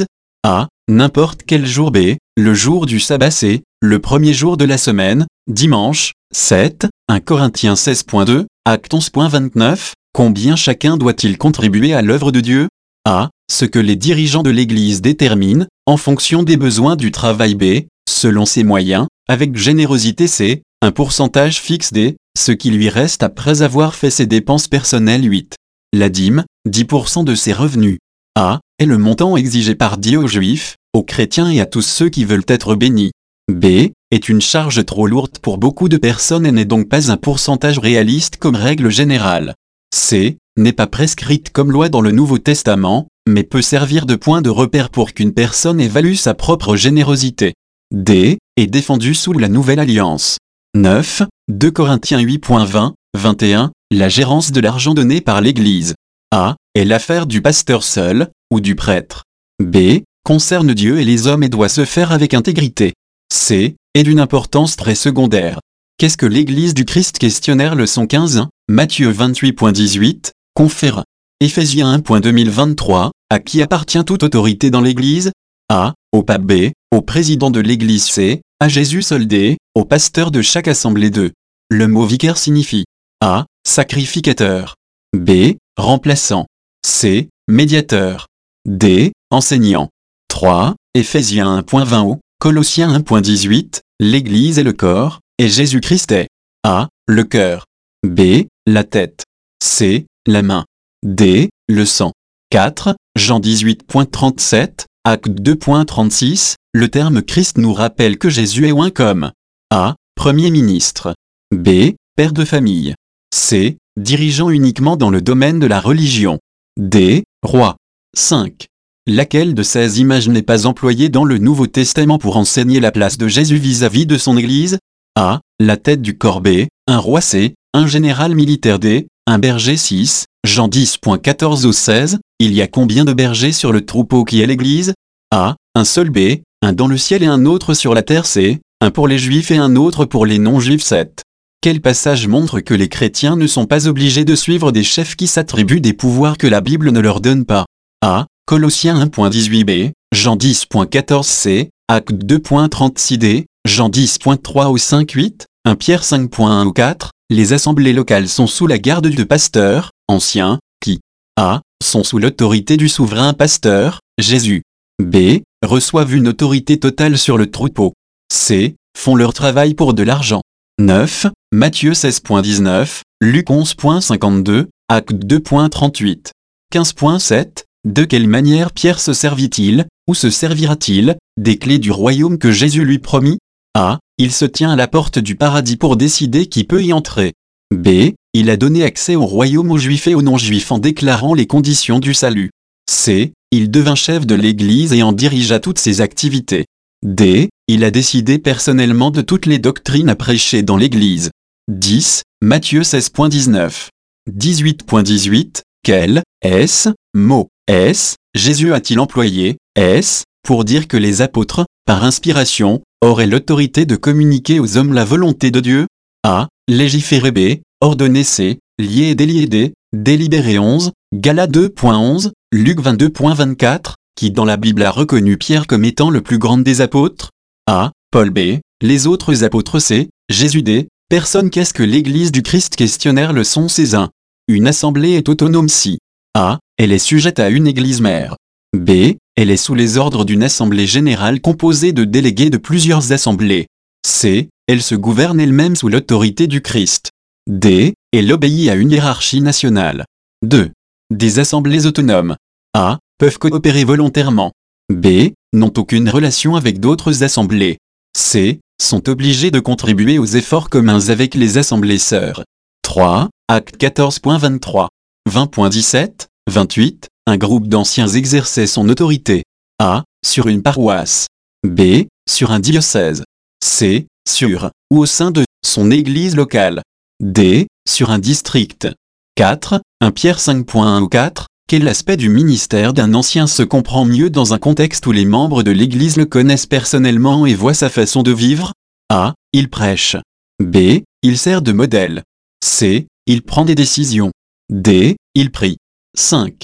Speaker 1: A. N'importe quel jour. B. Le jour du sabbat. C. Le premier jour de la semaine, dimanche. sept. un Corinthiens seize point deux, Actes onze point vingt-neuf. Combien chacun doit-il contribuer à l'œuvre de Dieu? A. Ce que les dirigeants de l'Église déterminent, en fonction des besoins du travail. B. Selon ses moyens, avec générosité. C. Un pourcentage fixe. D. Ce qui lui reste après avoir fait ses dépenses personnelles. huit. La dîme, dix pour cent de ses revenus. A. Est le montant exigé par Dieu aux Juifs, aux chrétiens et à tous ceux qui veulent être bénis. B. Est une charge trop lourde pour beaucoup de personnes et n'est donc pas un pourcentage réaliste comme règle générale. C. N'est pas prescrite comme loi dans le Nouveau Testament, mais peut servir de point de repère pour qu'une personne évalue sa propre générosité. D. Est défendue sous la Nouvelle Alliance. neuf. deux Corinthiens huit point vingt, vingt et un. La gérance de l'argent donné par l'Église. A. Est l'affaire du pasteur seul, ou du prêtre. B. Concerne Dieu et les hommes et doit se faire avec intégrité. C. Est d'une importance très secondaire. Qu'est-ce que l'Église du Christ? Questionnaire leçon quinze. Matthieu vingt-huit point dix-huit. Confère. Éphésiens un point deux mille vingt-trois. À qui appartient toute autorité dans l'Église? A. Au pape. B. Au président de l'Église. C. À Jésus seul. D. Au pasteur de chaque assemblée. deux. Le mot vicaire signifie A. Sacrificateur. B. Remplaçant. C. Médiateur. D. Enseignant. trois. Éphésiens un point vingt. Colossiens un point dix-huit. L'Église est le corps, et Jésus-Christ est A. Le cœur. B. La tête. C. La main. D. Le sang. quatre. Jean dix-huit point trente-sept. Acte deux point trente-six. Le terme Christ nous rappelle que Jésus est oint comme A. Premier ministre. B. Père de famille. C. Dirigeant uniquement dans le domaine de la religion. D. Roi. cinq. Laquelle de ces images n'est pas employée dans le Nouveau Testament pour enseigner la place de Jésus vis-à-vis de son Église? A. La tête du corps. B. Un roi. C. Un général militaire. D. Un berger. six. Jean dix point quatorze au seize. Il y a combien de bergers sur le troupeau qui est l'Église? A. Un seul. B. Un dans le ciel et un autre sur la terre. C. Un pour les Juifs et un autre pour les non-Juifs. sept. Quel passage montre que les chrétiens ne sont pas obligés de suivre des chefs qui s'attribuent des pouvoirs que la Bible ne leur donne pas? A. Colossiens un point dix-huit. B. Jean dix point quatorze. C. Acte deux point trente-six. D. Jean dix point trois au cinq huit. un Pierre cinq point un ou quatre. Les assemblées locales sont sous la garde de pasteurs, anciens, qui A. Sont sous l'autorité du souverain pasteur, Jésus. B. Reçoivent une autorité totale sur le troupeau. C. Font leur travail pour de l'argent. neuf. Matthieu seize point dix-neuf, Luc onze point cinquante-deux, Acte deux point trente-huit. quinze point sept. De quelle manière Pierre se servit-il, ou se servira-t-il, des clés du royaume que Jésus lui promit? A. Il se tient à la porte du paradis pour décider qui peut y entrer. B. Il a donné accès au royaume aux Juifs et aux non-Juifs en déclarant les conditions du salut. C. Il devint chef de l'Église et en dirigea toutes ses activités. D. Il a décidé personnellement de toutes les doctrines à prêcher dans l'Église. dix. Matthieu seize point dix-neuf. dix-huit point dix-huit. Quel est-ce mot est-ce Jésus a-t-il employé est-ce pour dire que les apôtres, par inspiration, auraient l'autorité de communiquer aux hommes la volonté de Dieu? A. Légiférer. B. Ordonner. C. Lier et délier. D. Délibérer. onze. Galates deux point onze, Luc vingt-deux point vingt-quatre, qui dans la Bible a reconnu Pierre comme étant le plus grand des apôtres? A. Paul. B. Les autres apôtres. C. Jésus. D. Personne. Qu'est-ce que l'Église du Christ? Questionnaire leçon seize. un. Une assemblée est autonome si A. Elle est sujette à une église mère. B. Elle est sous les ordres d'une assemblée générale composée de délégués de plusieurs assemblées. C. Elle se gouverne elle-même sous l'autorité du Christ. D. Elle obéit à une hiérarchie nationale. deux. Des assemblées autonomes. A. Peuvent coopérer volontairement. B. N'ont aucune relation avec d'autres assemblées. C. Sont obligées de contribuer aux efforts communs avec les assemblées sœurs. trois. Acte quatorze point vingt-trois. vingt point dix-sept, vingt-huit. Un groupe d'anciens exerçait son autorité. A. Sur une paroisse. B. Sur un diocèse. C. Sur, ou au sein de, son église locale. D. Sur un district. quatre. un Pierre cinq point un ou quatre. Quel aspect du ministère d'un ancien se comprend mieux dans un contexte où les membres de l'église le connaissent personnellement et voient sa façon de vivre? A. Il prêche. B. Il sert de modèle. C. Il prend des décisions. D. Il prie. cinq.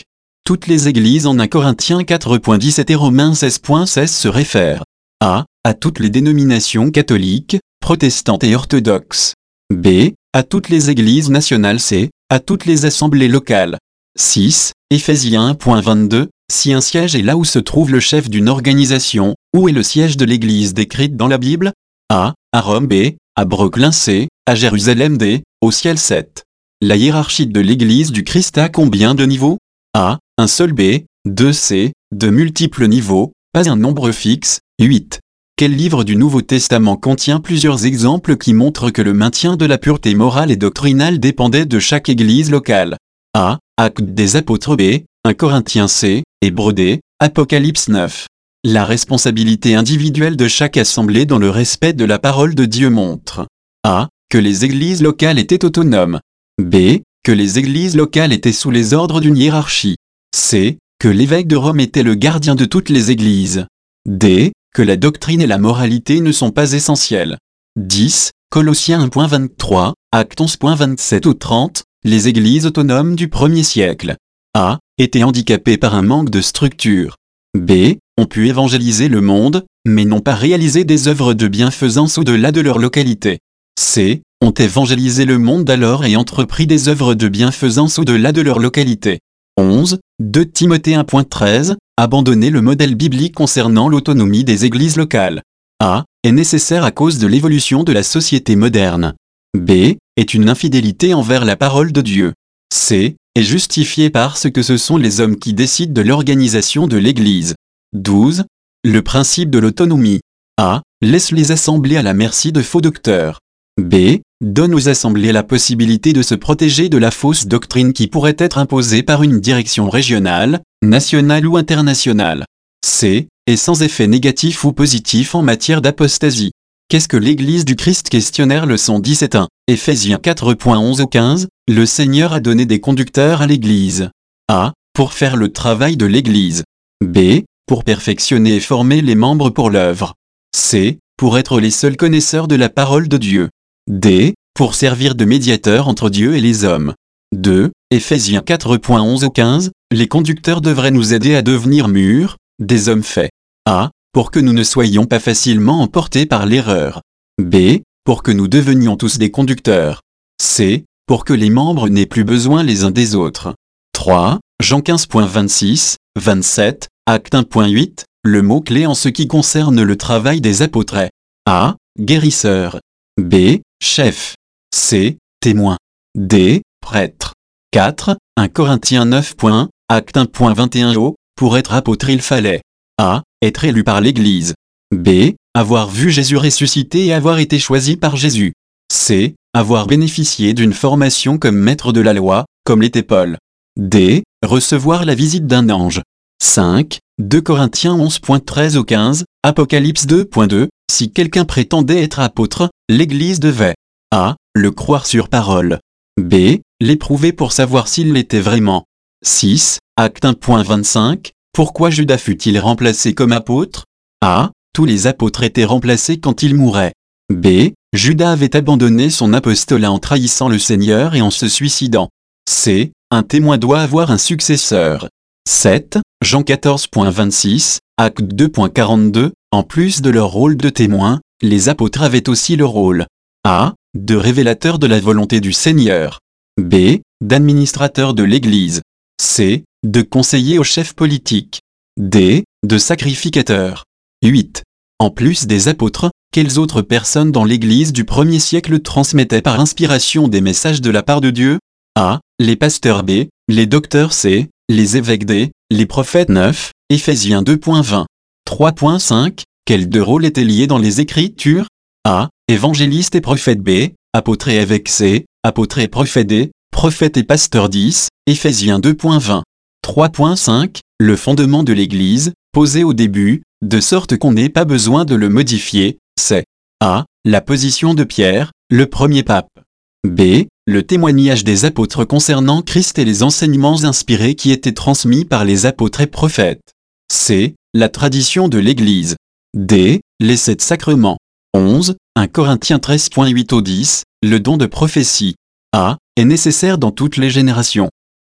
Speaker 1: Toutes les églises en un Corinthiens quatre point dix-sept et Romains seize point seize se réfèrent. A. À toutes les dénominations catholiques, protestantes et orthodoxes. B. À toutes les églises nationales. C. À toutes les assemblées locales. six. Éphésiens un point vingt-deux. Si un siège est là où se trouve le chef d'une organisation, où est le siège de l'église décrite dans la Bible? A. À Rome. B. À Brooklyn. C. À Jérusalem. D. Au ciel. sept. La hiérarchie de l'église du Christ a combien de niveaux? A. Un seul. B. deux. C. De multiples niveaux, pas un nombre fixe. huit. Quel livre du Nouveau Testament contient plusieurs exemples qui montrent que le maintien de la pureté morale et doctrinale dépendait de chaque église locale? A. Actes des apôtres. B. un Corinthiens. C. Hébreux. D. Apocalypse neuf. La responsabilité individuelle de chaque assemblée dans le respect de la parole de Dieu montre. A. Que les églises locales étaient autonomes. B. Que les églises locales étaient sous les ordres d'une hiérarchie. C. Que l'évêque de Rome était le gardien de toutes les églises. D. Que la doctrine et la moralité ne sont pas essentielles. dix. Colossiens un point vingt-trois, Actes onze point vingt-sept ou trente, les églises autonomes du premier siècle. A. Étaient handicapées par un manque de structure. B. Ont pu évangéliser le monde, mais n'ont pas réalisé des œuvres de bienfaisance au-delà de leur localité. C. Ont évangélisé le monde alors et entrepris des œuvres de bienfaisance au-delà de leur localité. onze. deux Timothée un point treize, abandonner le modèle biblique concernant l'autonomie des églises locales. A. Est nécessaire à cause de l'évolution de la société moderne. B. Est une infidélité envers la parole de Dieu. C. Est justifiée parce que ce sont les hommes qui décident de l'organisation de l'église. douze. Le principe de l'autonomie. A. Laisse les assemblées à la merci de faux docteurs. B. Donne aux assemblées la possibilité de se protéger de la fausse doctrine qui pourrait être imposée par une direction régionale, nationale ou internationale. C. Est sans effet négatif ou positif en matière d'apostasie. Qu'est-ce que l'Église du Christ? Questionnaire leçon dix-sept un. Éphésiens quatre point onze au quinze. Le Seigneur a donné des conducteurs à l'Église. A. Pour faire le travail de l'Église. B. Pour perfectionner et former les membres pour l'œuvre. C. Pour être les seuls connaisseurs de la parole de Dieu. D. Pour servir de médiateur entre Dieu et les hommes. deux. Éphésiens quatre point onze au quinze. Les conducteurs devraient nous aider à devenir mûrs, des hommes faits. A. Pour que nous ne soyons pas facilement emportés par l'erreur. B. Pour que nous devenions tous des conducteurs. C. Pour que les membres n'aient plus besoin les uns des autres. trois. Jean quinze point vingt-six, vingt-sept, Acte un point huit, le mot-clé en ce qui concerne le travail des apôtres est A. Guérisseur. B. Chef. C. Témoin. D. Prêtre. quatre. un Corinthiens neuf point un, Acte un point vingt et un O. Pour être apôtre il fallait A. Être élu par l'Église. B. Avoir vu Jésus ressuscité et avoir été choisi par Jésus. C. Avoir bénéficié d'une formation comme maître de la loi, comme l'était Paul. D. Recevoir la visite d'un ange. cinq. deux Corinthiens onze point treize au quinze, Apocalypse deux point deux. Si quelqu'un prétendait être apôtre, l'Église devait A. Le croire sur parole. B. L'éprouver pour savoir s'il l'était vraiment. six. Acte un point vingt-cinq. Pourquoi Judas fut-il remplacé comme apôtre? A. Tous les apôtres étaient remplacés quand ils mouraient. B. Judas avait abandonné son apostolat en trahissant le Seigneur et en se suicidant. C. Un témoin doit avoir un successeur. sept. Jean quatorze point vingt-six, Acte deux point quarante-deux. En plus de leur rôle de témoin, les apôtres avaient aussi le rôle A. De révélateur de la volonté du Seigneur. B. D'administrateur de l'Église. C. De conseiller au chef politique. D. De sacrificateur. huit. En plus des apôtres, quelles autres personnes dans l'Église du premier siècle transmettaient par inspiration des messages de la part de Dieu? A. Les pasteurs. B. Les docteurs. C. Les évêques. D. Les prophètes. neuf. Éphésiens deux point vingt. trois point cinq. Quels deux rôles étaient liés dans les Écritures? A. Évangéliste et prophète. B. Apôtre et évêque. C. Apôtre et prophète. D. Prophète et pasteur. dix. Éphésiens deux point vingt. trois point cinq. Le fondement de l'Église, posé au début, de sorte qu'on n'ait pas besoin de le modifier, c'est A. La position de Pierre, le premier pape. B. Le témoignage des apôtres concernant Christ et les enseignements inspirés qui étaient transmis par les apôtres et prophètes. C. La tradition de l'Église. D. Les sept sacrements. onze. un Corinthiens treize point huit au dix. Le don de prophétie. A. Est nécessaire dans toutes les générations.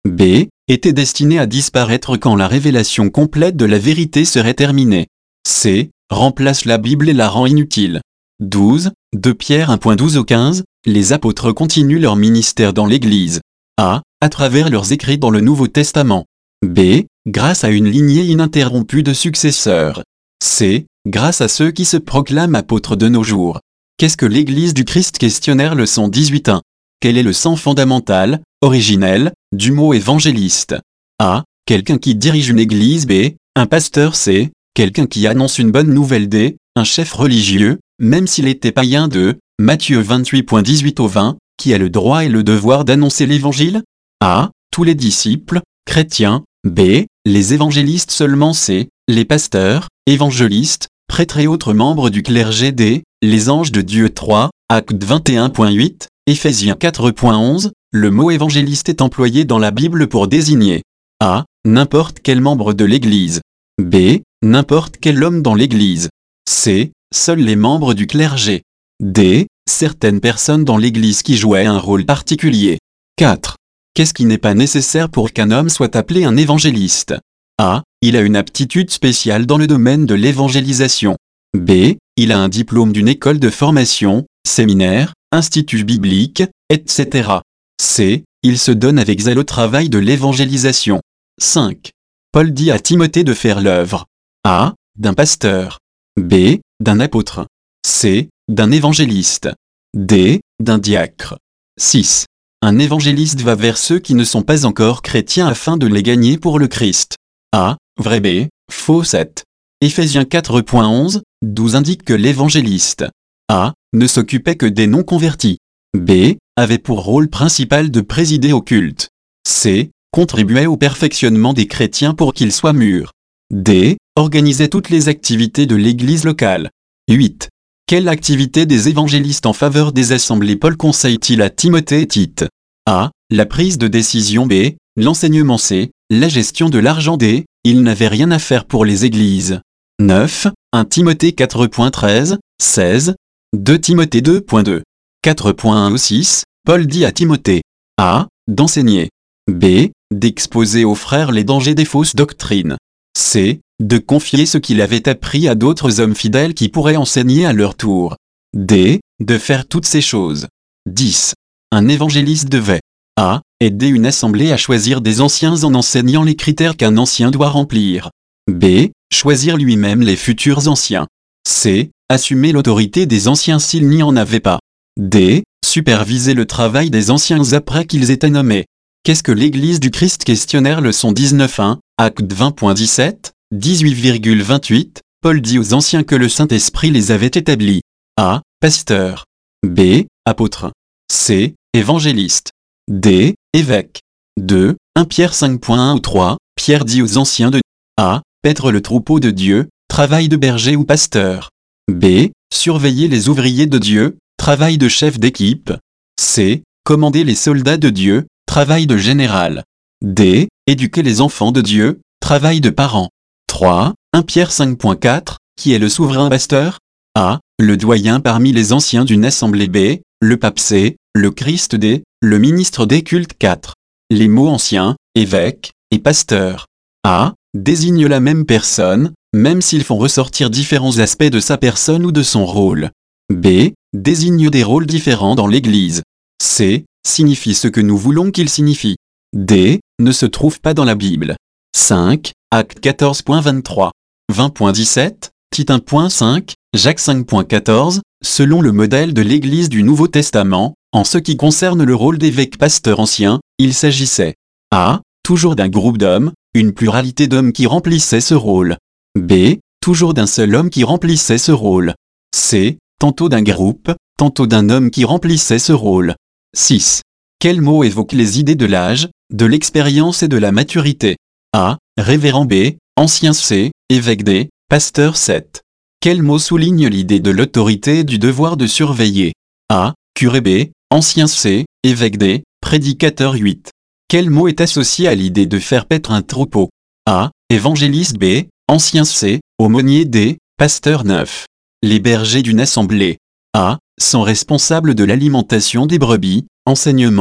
Speaker 1: B. Était destiné à disparaître quand la révélation complète de la vérité serait terminée. C. Remplace la Bible et la rend inutile. douze. deux Pierre un douze au quinze. Les apôtres continuent leur ministère dans l'Église. A. À travers leurs écrits dans le Nouveau Testament. B. Grâce à une lignée ininterrompue de successeurs. C. Grâce à ceux qui se proclament apôtres de nos jours. Qu'est-ce que l'Église du Christ? Questionnaire leçon dix-huit un. Quel est le sens fondamental, originel, du mot évangéliste? A. Quelqu'un qui dirige une église. B. Un pasteur. C. Quelqu'un qui annonce une bonne nouvelle. D. Un chef religieux, même s'il était païen. De Matthieu vingt-huit dix-huit au vingt, qui a le droit et le devoir d'annoncer l'évangile? A. Tous les disciples, chrétiens. B. Les évangélistes seulement. C. Les pasteurs, évangélistes, prêtres et autres membres du clergé. D. Les anges de Dieu. trois. Acte vingt et un huit, Éphésiens quatre onze. Le mot évangéliste est employé dans la Bible pour désigner A. N'importe quel membre de l'Église. B. N'importe quel homme dans l'Église. C. Seuls les membres du clergé. D. Certaines personnes dans l'Église qui jouaient un rôle particulier. quatre. Qu'est-ce qui n'est pas nécessaire pour qu'un homme soit appelé un évangéliste? A. Il a une aptitude spéciale dans le domaine de l'évangélisation. B. Il a un diplôme d'une école de formation, séminaire, institut biblique, et cetera. C. Il se donne avec zèle au travail de l'évangélisation. cinq. Paul dit à Timothée de faire l'œuvre A. D'un pasteur. B. D'un apôtre. C. D'un évangéliste. D. D'un diacre. six. Un évangéliste va vers ceux qui ne sont pas encore chrétiens afin de les gagner pour le Christ. A. Vrai. B. Faux. sept. Éphésiens quatre onze, douze indique que l'évangéliste A. Ne s'occupait que des non-convertis. B. Avait pour rôle principal de présider au culte. C. Contribuait au perfectionnement des chrétiens pour qu'ils soient mûrs. D. Organisait toutes les activités de l'église locale. huit. Quelle activité des évangélistes en faveur des assemblées Paul conseille-t-il à Timothée et Tite? A. La prise de décision. B. L'enseignement. C. La gestion de l'argent. D. Il n'avait rien à faire pour les églises. neuf. un Timothée quatre treize, seize. deux Timothée deux deux. quatre un au six. Paul dit à Timothée A. D'enseigner. B. D'exposer aux frères les dangers des fausses doctrines. C. De confier ce qu'il avait appris à d'autres hommes fidèles qui pourraient enseigner à leur tour. D. De faire toutes ces choses. dix. Un évangéliste devait A. Aider une assemblée à choisir des anciens en enseignant les critères qu'un ancien doit remplir. B. Choisir lui-même les futurs anciens. C. Assumer l'autorité des anciens s'il n'y en avait pas. D. Superviser le travail des anciens après qu'ils étaient nommés. Qu'est-ce que l'Église du Christ? Questionnaire leçon dix-neuf un, acte vingt dix-sept, dix-huit vingt-huit. Paul dit aux anciens que le Saint-Esprit les avait établis. A. Pasteur. B. Apôtre. C. Évangéliste. D. Évêque. deux. un Pierre cinq un ou trois. Pierre dit aux anciens de A. Paître le troupeau de Dieu, travail de berger ou pasteur. B. Surveiller les ouvriers de Dieu, travail de chef d'équipe. C. Commander les soldats de Dieu, travail de général. D. Éduquer les enfants de Dieu, travail de parent. trois. un Pierre cinq quatre. Qui est le souverain pasteur? A. Le doyen parmi les anciens d'une assemblée. B. Le pape. C. Le Christ. D. Le ministre des cultes. quatre. Les mots ancien, évêque et pasteur. A. Désignent la même personne, même s'ils font ressortir différents aspects de sa personne ou de son rôle. B. Désignent des rôles différents dans l'Église. C. Signifie ce que nous voulons qu'il signifie. D. Ne se trouve pas dans la Bible. cinq. Acte quatorze vingt-trois. vingt dix-sept. Tite un cinq. Jacques cinq quatorze. Selon le modèle de l'Église du Nouveau Testament, en ce qui concerne le rôle d'évêque pasteur ancien, il s'agissait A. Toujours d'un groupe d'hommes, une pluralité d'hommes qui remplissaient ce rôle. B. Toujours d'un seul homme qui remplissait ce rôle. C. Tantôt d'un groupe, tantôt d'un homme qui remplissait ce rôle. six. Quel mot évoque les idées de l'âge, de l'expérience et de la maturité? A. Révérend. B. Ancien. C. Évêque. D. Pasteur. sept. Quel mot souligne l'idée de l'autorité et du devoir de surveiller? A. Curé. B. Ancien. C. Évêque. D. Prédicateur. huit. Quel mot est associé à l'idée de faire paître un troupeau? A. Évangéliste. B. Ancien. C. Aumônier. D. Pasteur. neuf. Les bergers d'une assemblée A. Sont responsables de l'alimentation des brebis, enseignement.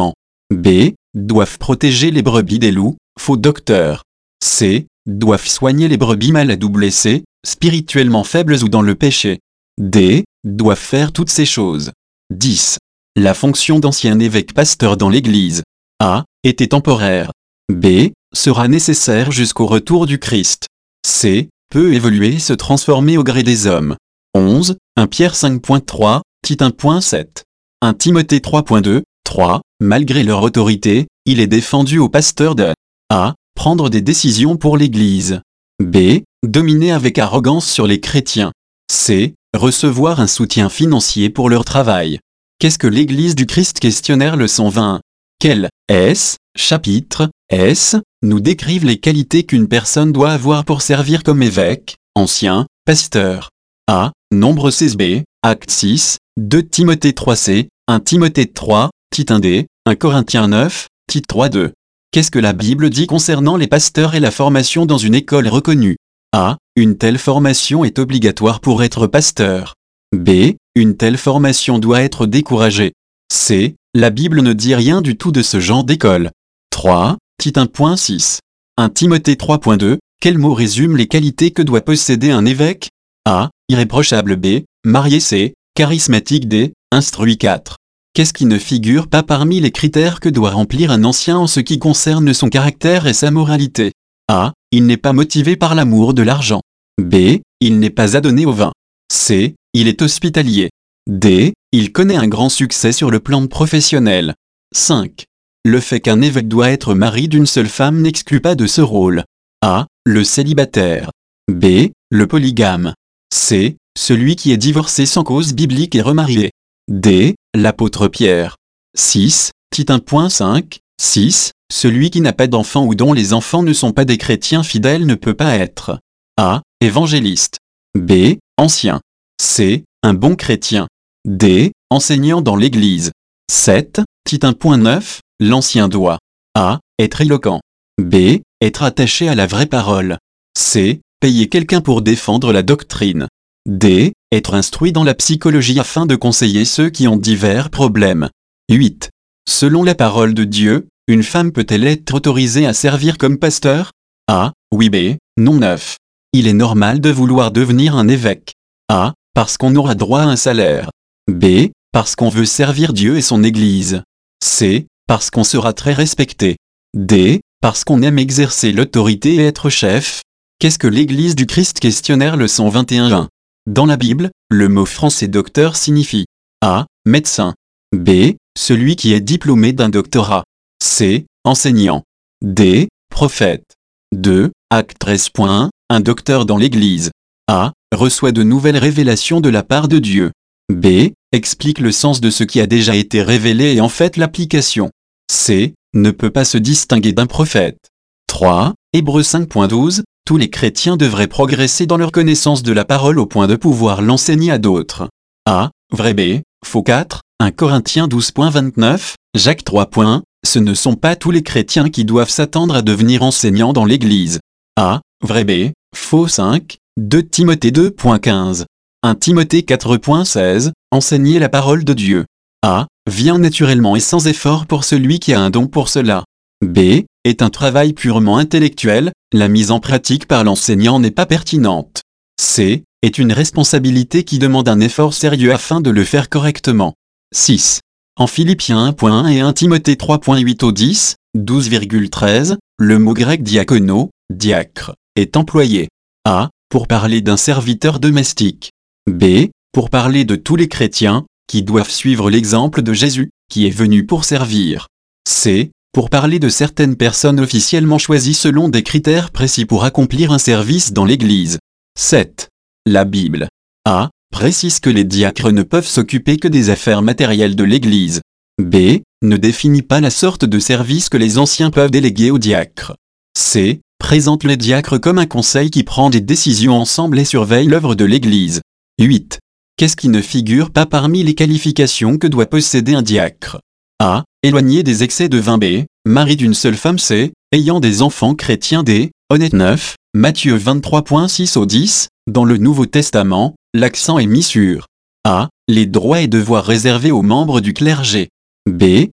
Speaker 1: B. Doivent protéger les brebis des loups, faux docteurs. C. Doivent soigner les brebis malades ou blessées, spirituellement faibles ou dans le péché. D. Doivent faire toutes ces choses. dix. La fonction d'ancien évêque-pasteur dans l'Église. A. Était temporaire. B. Sera nécessaire jusqu'au retour du Christ. C. Peut évoluer et se transformer au gré des hommes. onze. un Pierre cinq point trois, Tite un point sept. un Timothée trois point deux, trois. Malgré leur autorité, il est défendu aux pasteurs de A. Prendre des décisions pour l'Église. B. Dominer avec arrogance sur les chrétiens. C. Recevoir un soutien financier pour leur travail. Qu'est-ce que l'Église du Christ? Questionnaire leçon vingt. Quel S. Chapitre S. nous décrivent les qualités qu'une personne doit avoir pour servir comme évêque, ancien, pasteur. A. Nombre seize B. Acte six, deux Timothée trois C, un Timothée trois, Tite un D, un Corinthiens neuf, Tite trois deux. Qu'est-ce que la Bible dit concernant les pasteurs et la formation dans une école reconnue? A. Une telle formation est obligatoire pour être pasteur. B. Une telle formation doit être découragée. C. La Bible ne dit rien du tout de ce genre d'école. trois. Tite un point six. un Timothée trois point deux. Quel mot résume les qualités que doit posséder un évêque? A. Irréprochable. B. Marié. C. Charismatique. D. Instruit. quatre. Qu'est-ce qui ne figure pas parmi les critères que doit remplir un ancien en ce qui concerne son caractère et sa moralité? A. Il n'est pas motivé par l'amour de l'argent. B. Il n'est pas adonné au vin. C. Il est hospitalier. D. Il connaît un grand succès sur le plan professionnel. cinq. Le fait qu'un évêque doit être mari d'une seule femme n'exclut pas de ce rôle. A. Le célibataire. B. Le polygame. C. Celui qui est divorcé sans cause biblique et remarié. D. L'apôtre Pierre. six. Tite un point cinq. six. Celui qui n'a pas d'enfants ou dont les enfants ne sont pas des chrétiens fidèles ne peut pas être. A. Évangéliste. B. Ancien. C. Un bon chrétien. D. Enseignant dans l'Église. sept. Tite un point neuf. L'ancien doit. A. Être éloquent. B. Être attaché à la vraie parole. C. Payer quelqu'un pour défendre la doctrine. D. Être instruit dans la psychologie afin de conseiller ceux qui ont divers problèmes. huit. Selon la parole de Dieu, une femme peut-elle être autorisée à servir comme pasteur? A. Oui. B. Non. neuf. Il est normal de vouloir devenir un évêque. A. Parce qu'on aura droit à un salaire. B. Parce qu'on veut servir Dieu et son Église. C. Parce qu'on sera très respecté. D. Parce qu'on aime exercer l'autorité et être chef. Qu'est-ce que l'Église du Christ? Questionnaire leçon vingt et un un. Dans la Bible, le mot français docteur signifie A. Médecin. B. Celui qui est diplômé d'un doctorat. C. Enseignant. D. Prophète. deux. Acte treize point un. Un docteur dans l'Église. A. Reçoit de nouvelles révélations de la part de Dieu. B. Explique le sens de ce qui a déjà été révélé et en fait l'application. C. Ne peut pas se distinguer d'un prophète. trois. Hébreux cinq point douze. Tous les chrétiens devraient progresser dans leur connaissance de la parole au point de pouvoir l'enseigner à d'autres. A. Vrai. B. Faux. quatre. un Corinthiens douze point vingt-neuf. Jacques trois point un. Ce ne sont pas tous les chrétiens qui doivent s'attendre à devenir enseignants dans l'Église. A. Vrai. B. Faux. cinq. deux Timothée deux point quinze. un Timothée quatre point seize. Enseigner la parole de Dieu. A. Vient naturellement et sans effort pour celui qui a un don pour cela. B. Est un travail purement intellectuel, la mise en pratique par l'enseignant n'est pas pertinente. C. Est une responsabilité qui demande un effort sérieux afin de le faire correctement. six. En Philippiens un point un et un Timothée trois point huit au dix, douze virgule treize, le mot grec diakono, diacre, est employé. A. Pour parler d'un serviteur domestique. B. Pour parler de tous les chrétiens, qui doivent suivre l'exemple de Jésus, qui est venu pour servir. C. Pour parler de certaines personnes officiellement choisies selon des critères précis pour accomplir un service dans l'Église. sept. La Bible. A. Précise que les diacres ne peuvent s'occuper que des affaires matérielles de l'Église. B. Ne définit pas la sorte de service que les anciens peuvent déléguer aux diacres. C. Présente les diacres comme un conseil qui prend des décisions ensemble et surveille l'œuvre de l'Église. huit. Qu'est-ce qui ne figure pas parmi les qualifications que doit posséder un diacre? A. Éloigné des excès de vin. B. Mari d'une seule femme. C. Ayant des enfants chrétiens. D. Honnête. neuf. Matthieu vingt-trois point six au dix. Dans le Nouveau Testament, l'accent est mis sur A. Les droits et devoirs réservés aux membres du clergé. B.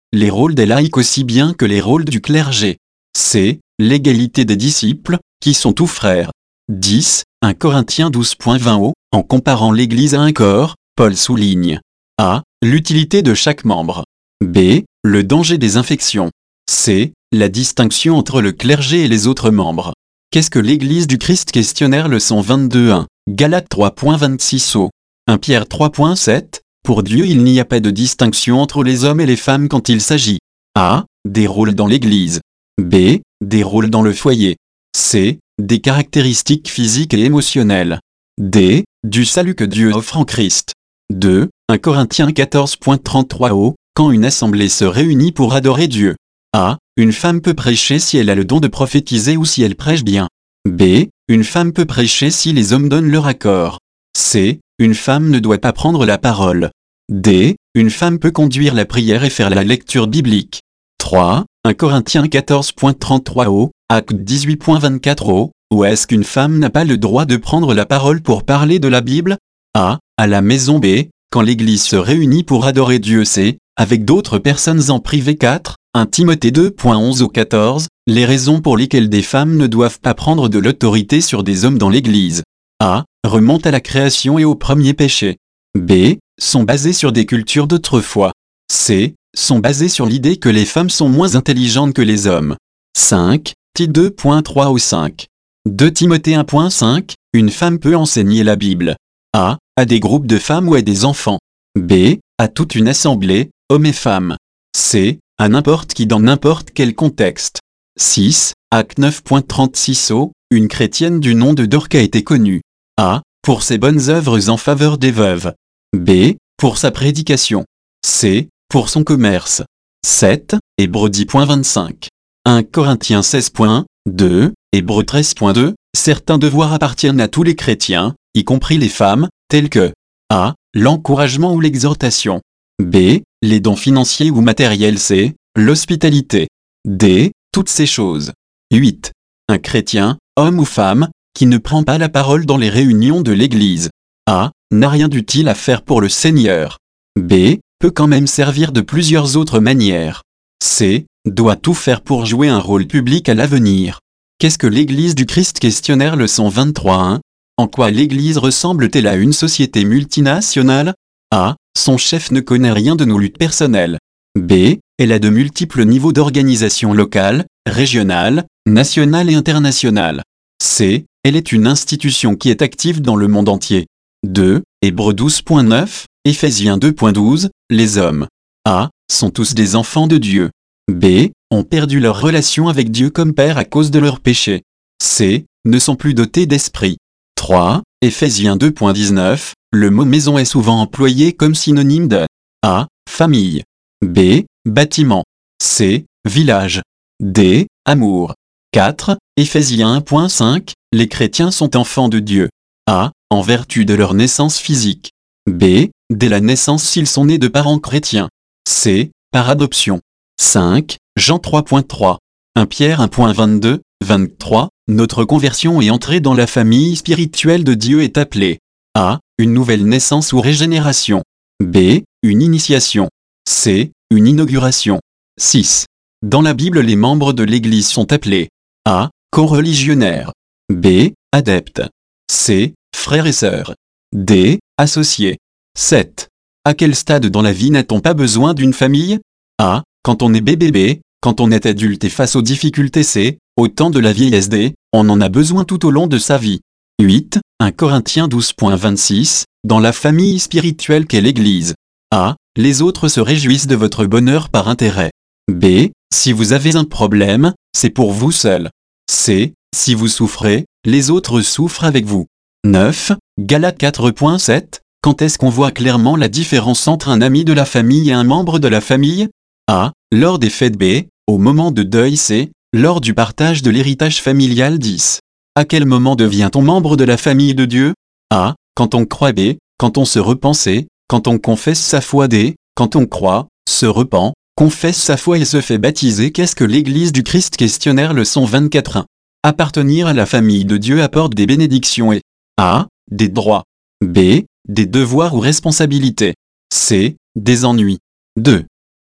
Speaker 1: Les rôles des laïcs aussi bien que les rôles du clergé. C. L'égalité des disciples, qui sont tous frères. dix. un Corinthiens douze point vingt O. En comparant l'Église à un corps, Paul souligne A. L'utilité de chaque membre. B. Le danger des infections. C. La distinction entre le clergé et les autres membres. Qu'est-ce que l'Église du Christ? Questionnaire leçon vingt-deux un. Galates trois point vingt-six O. un Pierre trois point sept. Pour Dieu il n'y a pas de distinction entre les hommes et les femmes quand il s'agit A. Des rôles dans l'Église. B. Des rôles dans le foyer. C. Des caractéristiques physiques et émotionnelles. D. Du salut que Dieu offre en Christ. deux. un Corinthiens quatorze point trente-trois O. Quand une assemblée se réunit pour adorer Dieu. A. Une femme peut prêcher si elle a le don de prophétiser ou si elle prêche bien. B. Une femme peut prêcher si les hommes donnent leur accord. C. Une femme ne doit pas prendre la parole. D. Une femme peut conduire la prière et faire la lecture biblique. trois. un Corinthiens quatorze point trente-trois O. Acte dix-huit point vingt-quatre O. Ou est-ce qu'une femme n'a pas le droit de prendre la parole pour parler de la Bible? A. À la maison. B. Quand l'Église se réunit pour adorer Dieu. C. Avec d'autres personnes en privé. quatre. un Timothée deux point onze au quatorze. Les raisons pour lesquelles des femmes ne doivent pas prendre de l'autorité sur des hommes dans l'Église. A. Remontent à la création et au premier péché. B. Sont basées sur des cultures d'autrefois. C. Sont basées sur l'idée que les femmes sont moins intelligentes que les hommes. cinq. Tite deux point trois au cinq. deux Timothée un point cinq. Une femme peut enseigner la Bible. A. À des groupes de femmes ou à des enfants. B. À toute une assemblée, hommes et femmes. C. À n'importe qui dans n'importe quel contexte. six. Acte neuf point trente-six O. Une chrétienne du nom de Dorcas était connue. A. Pour ses bonnes œuvres en faveur des veuves. B. Pour sa prédication. C. Pour son commerce. sept. Hébreux dix point vingt-cinq. un Corinthiens seize point deux. Hébreux treize point deux. Certains devoirs appartiennent à tous les chrétiens, y compris les femmes, tels que A. L'encouragement ou l'exhortation. B. Les dons financiers ou matériels. C. L'hospitalité. D. Toutes ces choses. huit. Un chrétien, homme ou femme, qui ne prend pas la parole dans les réunions de l'Église. A. N'a rien d'utile à faire pour le Seigneur. B. Peut quand même servir de plusieurs autres manières. C. Doit tout faire pour jouer un rôle public à l'avenir. Qu'est-ce que l'Église du Christ? Questionnaire leçon vingt-trois un. En quoi l'Église ressemble-t-elle à une société multinationale? A. Son chef ne connaît rien de nos luttes personnelles. B. Elle a de multiples niveaux d'organisation locale, régionale, nationale et internationale. C. Elle est une institution qui est active dans le monde entier. deux. Hébreux douze point neuf, Éphésiens deux point douze, les hommes A. Sont tous des enfants de Dieu. B. Ont perdu leur relation avec Dieu comme Père à cause de leurs péchés. C. Ne sont plus dotés d'esprit. trois. Éphésiens deux point dix-neuf, le mot maison est souvent employé comme synonyme de A. Famille. B. Bâtiment. C. Village. D. Amour. quatre. Éphésiens un point cinq, les chrétiens sont enfants de Dieu. A. En vertu de leur naissance physique. B. Dès la naissance s'ils sont nés de parents chrétiens. C. Par adoption. cinq. Jean trois point trois. un Pierre un point vingt-deux, vingt-trois. Notre conversion et entrée dans la famille spirituelle de Dieu est appelée A. Une nouvelle naissance ou régénération. B. Une initiation. C. Une inauguration. six. Dans la Bible, les membres de l'Église sont appelés A. Coreligionnaires. B. Adeptes. C. Frères et sœurs. D. Associés. sept. À quel stade dans la vie n'a-t-on pas besoin d'une famille? A. Quand on est bébé. B. Quand on est adulte et face aux difficultés. C. Au temps de la vieillesse. D. On en a besoin tout au long de sa vie. huit. un Corinthiens douze point vingt-six. Dans la famille spirituelle qu'est l'Église. A. Les autres se réjouissent de votre bonheur par intérêt. B. Si vous avez un problème, c'est pour vous seul. C. Si vous souffrez, les autres souffrent avec vous. neuf. Galates quatre point sept. Quand est-ce qu'on voit clairement la différence entre un ami de la famille et un membre de la famille? A. Lors des fêtes. B. Au moment de deuil. C. Lors du partage de l'héritage familial. dix. À quel moment devient-on membre de la famille de Dieu? A. Quand on croit. B. Quand on se repent. C. Quand on confesse sa foi. D. Quand on croit, se repent, confesse sa foi et se fait baptiser. Qu'est-ce que l'Église du Christ? Questionnaire leçon vingt-quatre un. Appartenir à la famille de Dieu apporte des bénédictions et A. Des droits. B. Des devoirs ou responsabilités. C. Des ennuis. deux.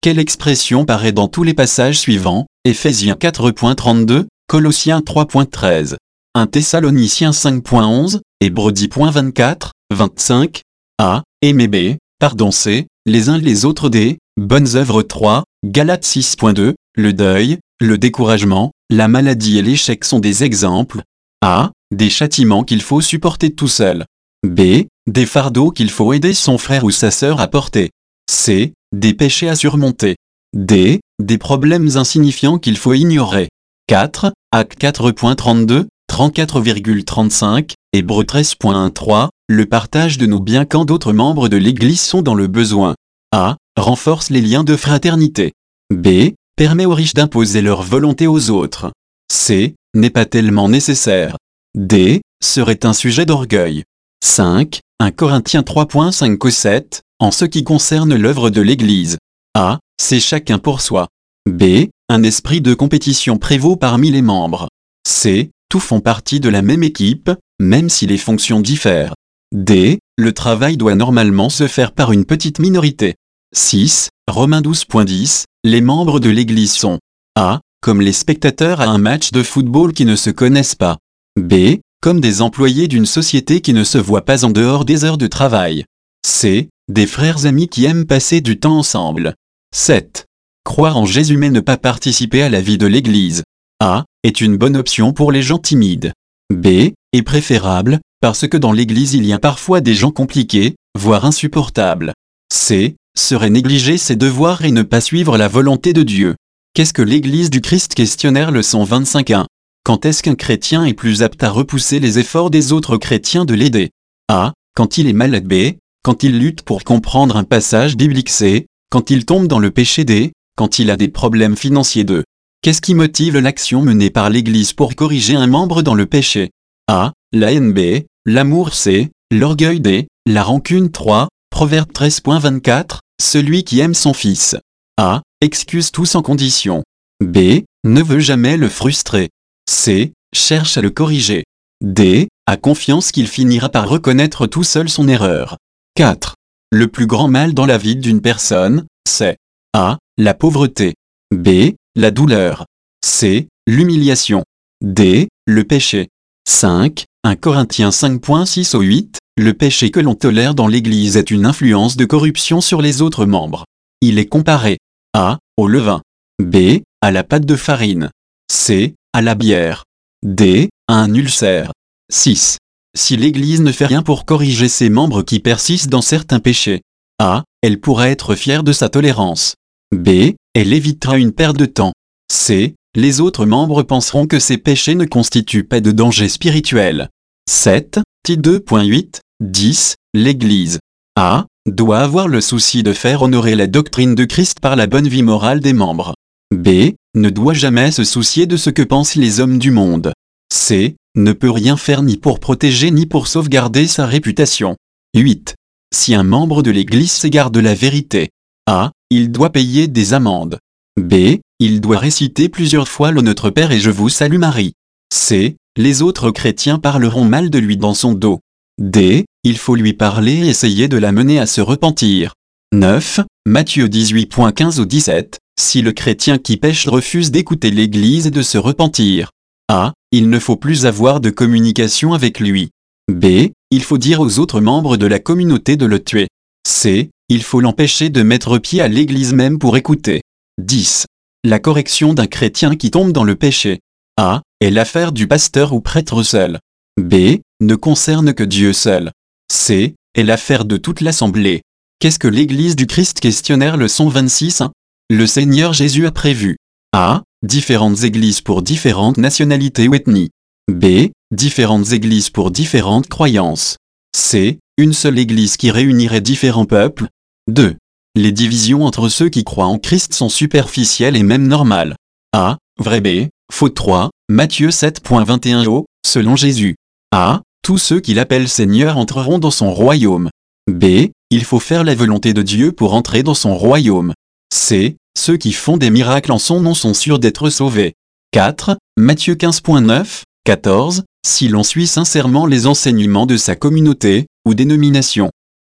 Speaker 1: Quelle expression paraît dans tous les passages suivants? Éphésiens quatre point trente-deux, Colossiens trois point treize, un Thessaloniciens cinq point onze, Hébreux dix point vingt-quatre, vingt-cinq. A. Aimer B. Pardon C. Les uns les autres D. Bonnes œuvres trois. Galates six point deux. Le deuil, le découragement, la maladie et l'échec sont des exemples. A. Des châtiments qu'il faut supporter tout seul. B. Des fardeaux qu'il faut aider son frère ou sa sœur à porter. C. Des péchés à surmonter. D. Des problèmes insignifiants qu'il faut ignorer. quatre. Acte quatre point trente-deux, trente-quatre virgule trente-cinq, Hébreux treize point treize, le partage de nos biens quand d'autres membres de l'Église sont dans le besoin. A. Renforce les liens de fraternité. B. Permet aux riches d'imposer leur volonté aux autres. C. N'est pas tellement nécessaire. D. Serait un sujet d'orgueil. cinq. un Corinthiens trois point cinq sept, en ce qui concerne l'œuvre de l'Église. A. C'est chacun pour soi. B. Un esprit de compétition prévaut parmi les membres. C. Tous font partie de la même équipe, même si les fonctions diffèrent. D. Le travail doit normalement se faire par une petite minorité. six. Romains douze point dix, les membres de l'Église sont A. Comme les spectateurs à un match de football qui ne se connaissent pas. B. Comme des employés d'une société qui ne se voit pas en dehors des heures de travail. C. Des frères amis qui aiment passer du temps ensemble. sept. Croire en Jésus mais ne pas participer à la vie de l'Église. A. Est une bonne option pour les gens timides. B. Est préférable, parce que dans l'Église il y a parfois des gens compliqués, voire insupportables. C. Serait négliger ses devoirs et ne pas suivre la volonté de Dieu. Qu'est-ce que l'Église du Christ? Questionnaire leçon vingt-cinq un. Quand est-ce qu'un chrétien est plus apte à repousser les efforts des autres chrétiens de l'aider? A. Quand il est malade. B. Quand il lutte pour comprendre un passage biblique. C. Quand il tombe dans le péché. D. Quand il a des problèmes financiers. deux. Qu'est-ce qui motive l'action menée par l'Église pour corriger un membre dans le péché? A. La haine. B. L'amour. C. L'orgueil. D. La rancune. trois. Proverbe treize point vingt-quatre, celui qui aime son fils. A. Excuse tout sans condition. B. Ne veut jamais le frustrer. C. Cherche à le corriger. D. A confiance qu'il finira par reconnaître tout seul son erreur. quatre. Le plus grand mal dans la vie d'une personne, c'est A. La pauvreté. B. La douleur. C. L'humiliation. D. Le péché. cinq. un Corinthiens cinq point six au huit, le péché que l'on tolère dans l'Église est une influence de corruption sur les autres membres. Il est comparé A. Au levain. B. À la pâte de farine. C. À la bière. D. À un ulcère. six. Si l'Église ne fait rien pour corriger ses membres qui persistent dans certains péchés, A. Elle pourra être fière de sa tolérance. B. Elle évitera une perte de temps. C. Les autres membres penseront que ces péchés ne constituent pas de danger spirituel. sept. T deux point huit, dix. L'Église A. Doit avoir le souci de faire honorer la doctrine de Christ par la bonne vie morale des membres. B. Ne doit jamais se soucier de ce que pensent les hommes du monde. C. Ne peut rien faire ni pour protéger ni pour sauvegarder sa réputation. huit. Si un membre de l'Église s'égare de la vérité, A. Il doit payer des amendes. B. Il doit réciter plusieurs fois le Notre Père et Je vous salue Marie. C. Les autres chrétiens parleront mal de lui dans son dos. D. Il faut lui parler et essayer de l'amener à se repentir. neuf. Matthieu dix-huit point quinze au dix-sept. Si le chrétien qui pêche refuse d'écouter l'Église et de se repentir, A. Il ne faut plus avoir de communication avec lui. B. Il faut dire aux autres membres de la communauté de le tuer. C. Il faut l'empêcher de mettre pied à l'Église même pour écouter. dix. La correction d'un chrétien qui tombe dans le péché. A. Est l'affaire du pasteur ou prêtre seul. B. Ne concerne que Dieu seul. C. Est l'affaire de toute l'assemblée. Qu'est-ce que l'Église du Christ? Questionnaire leçon vingt-six un. Le Seigneur Jésus a prévu A. Différentes églises pour différentes nationalités ou ethnies. B. Différentes églises pour différentes croyances. C. Une seule église qui réunirait différents peuples. deux. Les divisions entre ceux qui croient en Christ sont superficielles et même normales. A. Vrai. B. Faux. trois. Matthieu sept point vingt et un O. Selon Jésus. A. Tous ceux qui l'appellent Seigneur entreront dans son royaume. B. Il faut faire la volonté de Dieu pour entrer dans son royaume. C. Ceux qui font des miracles en son nom sont sûrs d'être sauvés. quatre. Matthieu quinze point neuf, quatorze. Si l'on suit sincèrement les enseignements de sa communauté, ou dénomination. A.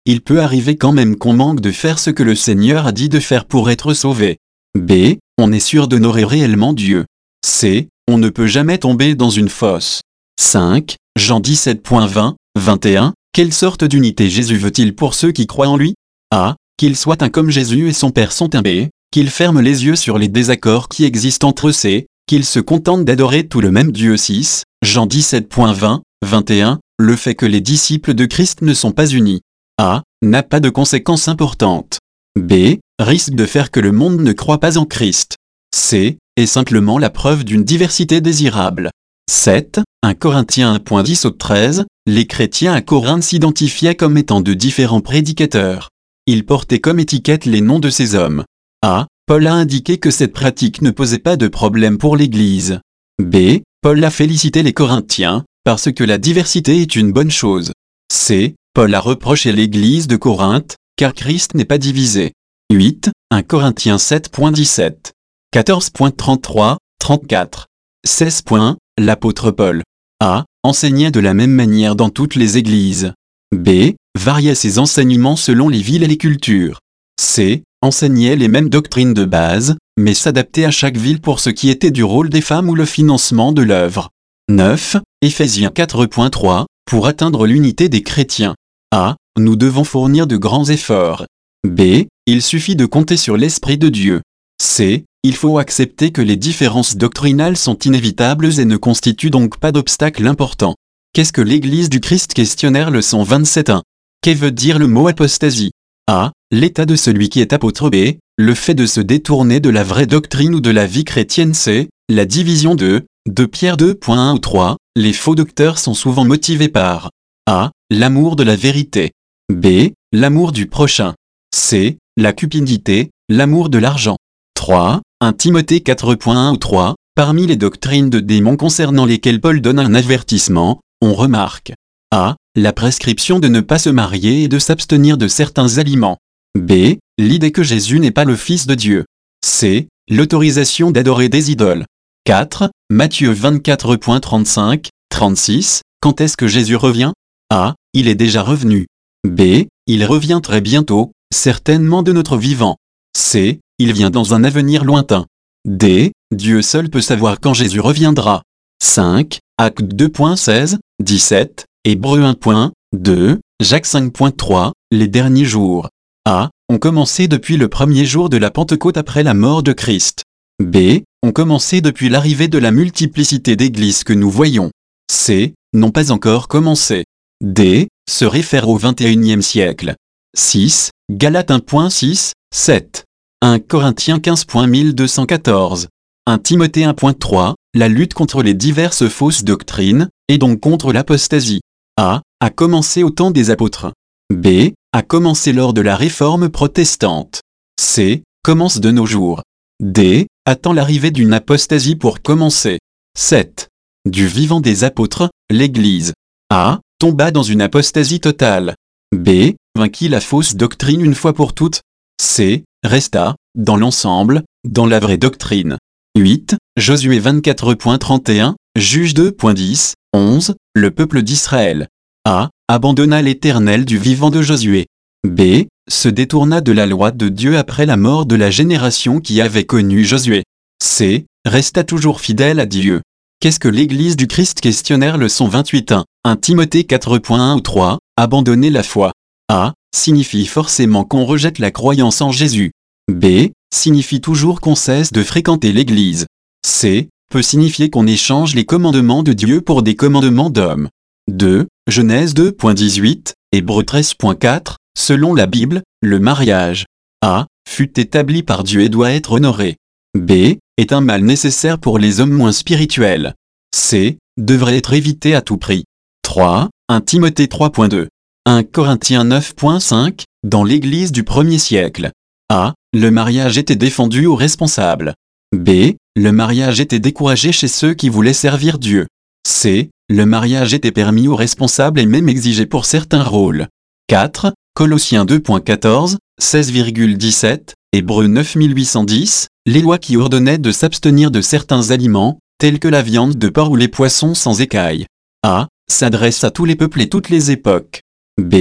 Speaker 1: il peut arriver quand même qu'on manque de faire ce que le Seigneur a dit de faire pour être sauvé. B. On est sûr d'honorer réellement Dieu. C. On ne peut jamais tomber dans une fosse. cinq. Jean dix-sept, vingt, vingt et un. Quelle sorte d'unité Jésus veut-il pour ceux qui croient en lui? A. Qu'il soit un comme Jésus et son Père sont un. B. Qu'il ferme les yeux sur les désaccords qui existent entre eux. C. Qu'il se contente d'adorer tout le même Dieu. six. Jean dix-sept, vingt, vingt et un. Le fait que les disciples de Christ ne sont pas unis. A. N'a pas de conséquences importantes. B. Risque de faire que le monde ne croit pas en Christ. C. Est simplement la preuve d'une diversité désirable. sept. un Corinthiens un, dix au treize. Les chrétiens à Corinthe s'identifiaient comme étant de différents prédicateurs. Ils portaient comme étiquette les noms de ces hommes. A. Paul a indiqué que cette pratique ne posait pas de problème pour l'Église. B. Paul a félicité les Corinthiens, parce que la diversité est une bonne chose. C. Paul a reproché l'Église de Corinthe, car Christ n'est pas divisé. huit. un Corinthiens sept, dix-sept. quatorze, trente-trois, trente-quatre. seize. L'apôtre Paul. A. Enseignait de la même manière dans toutes les églises. B. Variait ses enseignements selon les villes et les cultures. C. Enseignait les mêmes doctrines de base, mais s'adaptait à chaque ville pour ce qui était du rôle des femmes ou le financement de l'œuvre. neuf. Éphésiens quatre, trois. Pour atteindre l'unité des chrétiens. A. Nous devons fournir de grands efforts. B. Il suffit de compter sur l'Esprit de Dieu. C. Il faut accepter que les différences doctrinales sont inévitables et ne constituent donc pas d'obstacle important. Qu'est-ce que l'Église du Christ? Questionnaire leçon vingt-sept. un. Que veut dire le mot apostasie? A. L'état de celui qui est apôtre. B. Le fait de se détourner de la vraie doctrine ou de la vie chrétienne. C. La division de deux Pierre deux, un ou trois. Les faux docteurs sont souvent motivés par A. L'amour de la vérité. B. L'amour du prochain. C. La cupidité, l'amour de l'argent. trois. un Timothée quatre, un ou trois. Parmi les doctrines de démons concernant lesquelles Paul donne un avertissement, on remarque A. La prescription de ne pas se marier et de s'abstenir de certains aliments. B. L'idée que Jésus n'est pas le Fils de Dieu. C. L'autorisation d'adorer des idoles. quatre. Matthieu vingt-quatre, trente-cinq, trente-six. Quand est-ce que Jésus revient? A. Il est déjà revenu. B. Il revient très bientôt, certainement de notre vivant. C. Il vient dans un avenir lointain. D. Dieu seul peut savoir quand Jésus reviendra. cinq. Actes deux, seize, dix-sept. Hébreux un, deux. Jacques cinq, trois. Les derniers jours. A. Ont commencé depuis le premier jour de la Pentecôte après la mort de Christ. B. Ont commencé depuis l'arrivée de la multiplicité d'églises que nous voyons. C. N'ont pas encore commencé. D. Se réfère au vingt et unième siècle. six. Galates un, six, sept. un Corinthiens quinze, mille deux cent quatorze. un Timothée un, trois. La lutte contre les diverses fausses doctrines, et donc contre l'apostasie. A. A commencé au temps des apôtres. B. A commencé lors de la réforme protestante. C. Commence de nos jours. D. Attend l'arrivée d'une apostasie pour commencer. sept. Du vivant des apôtres, l'Église. A. Tomba dans une apostasie totale. B. Vainquit la fausse doctrine une fois pour toutes. C. Resta, dans l'ensemble, dans la vraie doctrine. huit. Josué vingt-quatre, trente et un, Juge deux, dix, onze. Le peuple d'Israël. A. Abandonna l'Éternel du vivant de Josué. B. Se détourna de la loi de Dieu après la mort de la génération qui avait connu Josué. C. Resta toujours fidèle à Dieu. Qu'est-ce que l'Église du Christ? Questionnaire leçon vingt-huit. un. un Timothée quatre, un ou trois. Abandonner la foi. A. Signifie forcément qu'on rejette la croyance en Jésus. B. Signifie toujours qu'on cesse de fréquenter l'Église. C. Peut signifier qu'on échange les commandements de Dieu pour des commandements d'hommes. deux. Genèse deux, dix-huit, Hébreux treize, quatre. Selon la Bible, le mariage A. Fut établi par Dieu et doit être honoré. B. Est un mal nécessaire pour les hommes moins spirituels. C. Devrait être évité à tout prix. trois. un Timothée trois, deux. un Corinthiens neuf, cinq. Dans l'Église du premier siècle. A. Le mariage était défendu aux responsables. B. Le mariage était découragé chez ceux qui voulaient servir Dieu. C. Le mariage était permis aux responsables et même exigé pour certains rôles. quatre. Colossiens deux, quatorze, seize, dix-sept, Hébreux neuf mille huit cent dix, les lois qui ordonnaient de s'abstenir de certains aliments, tels que la viande de porc ou les poissons sans écailles. A. S'adresse à tous les peuples et toutes les époques. B.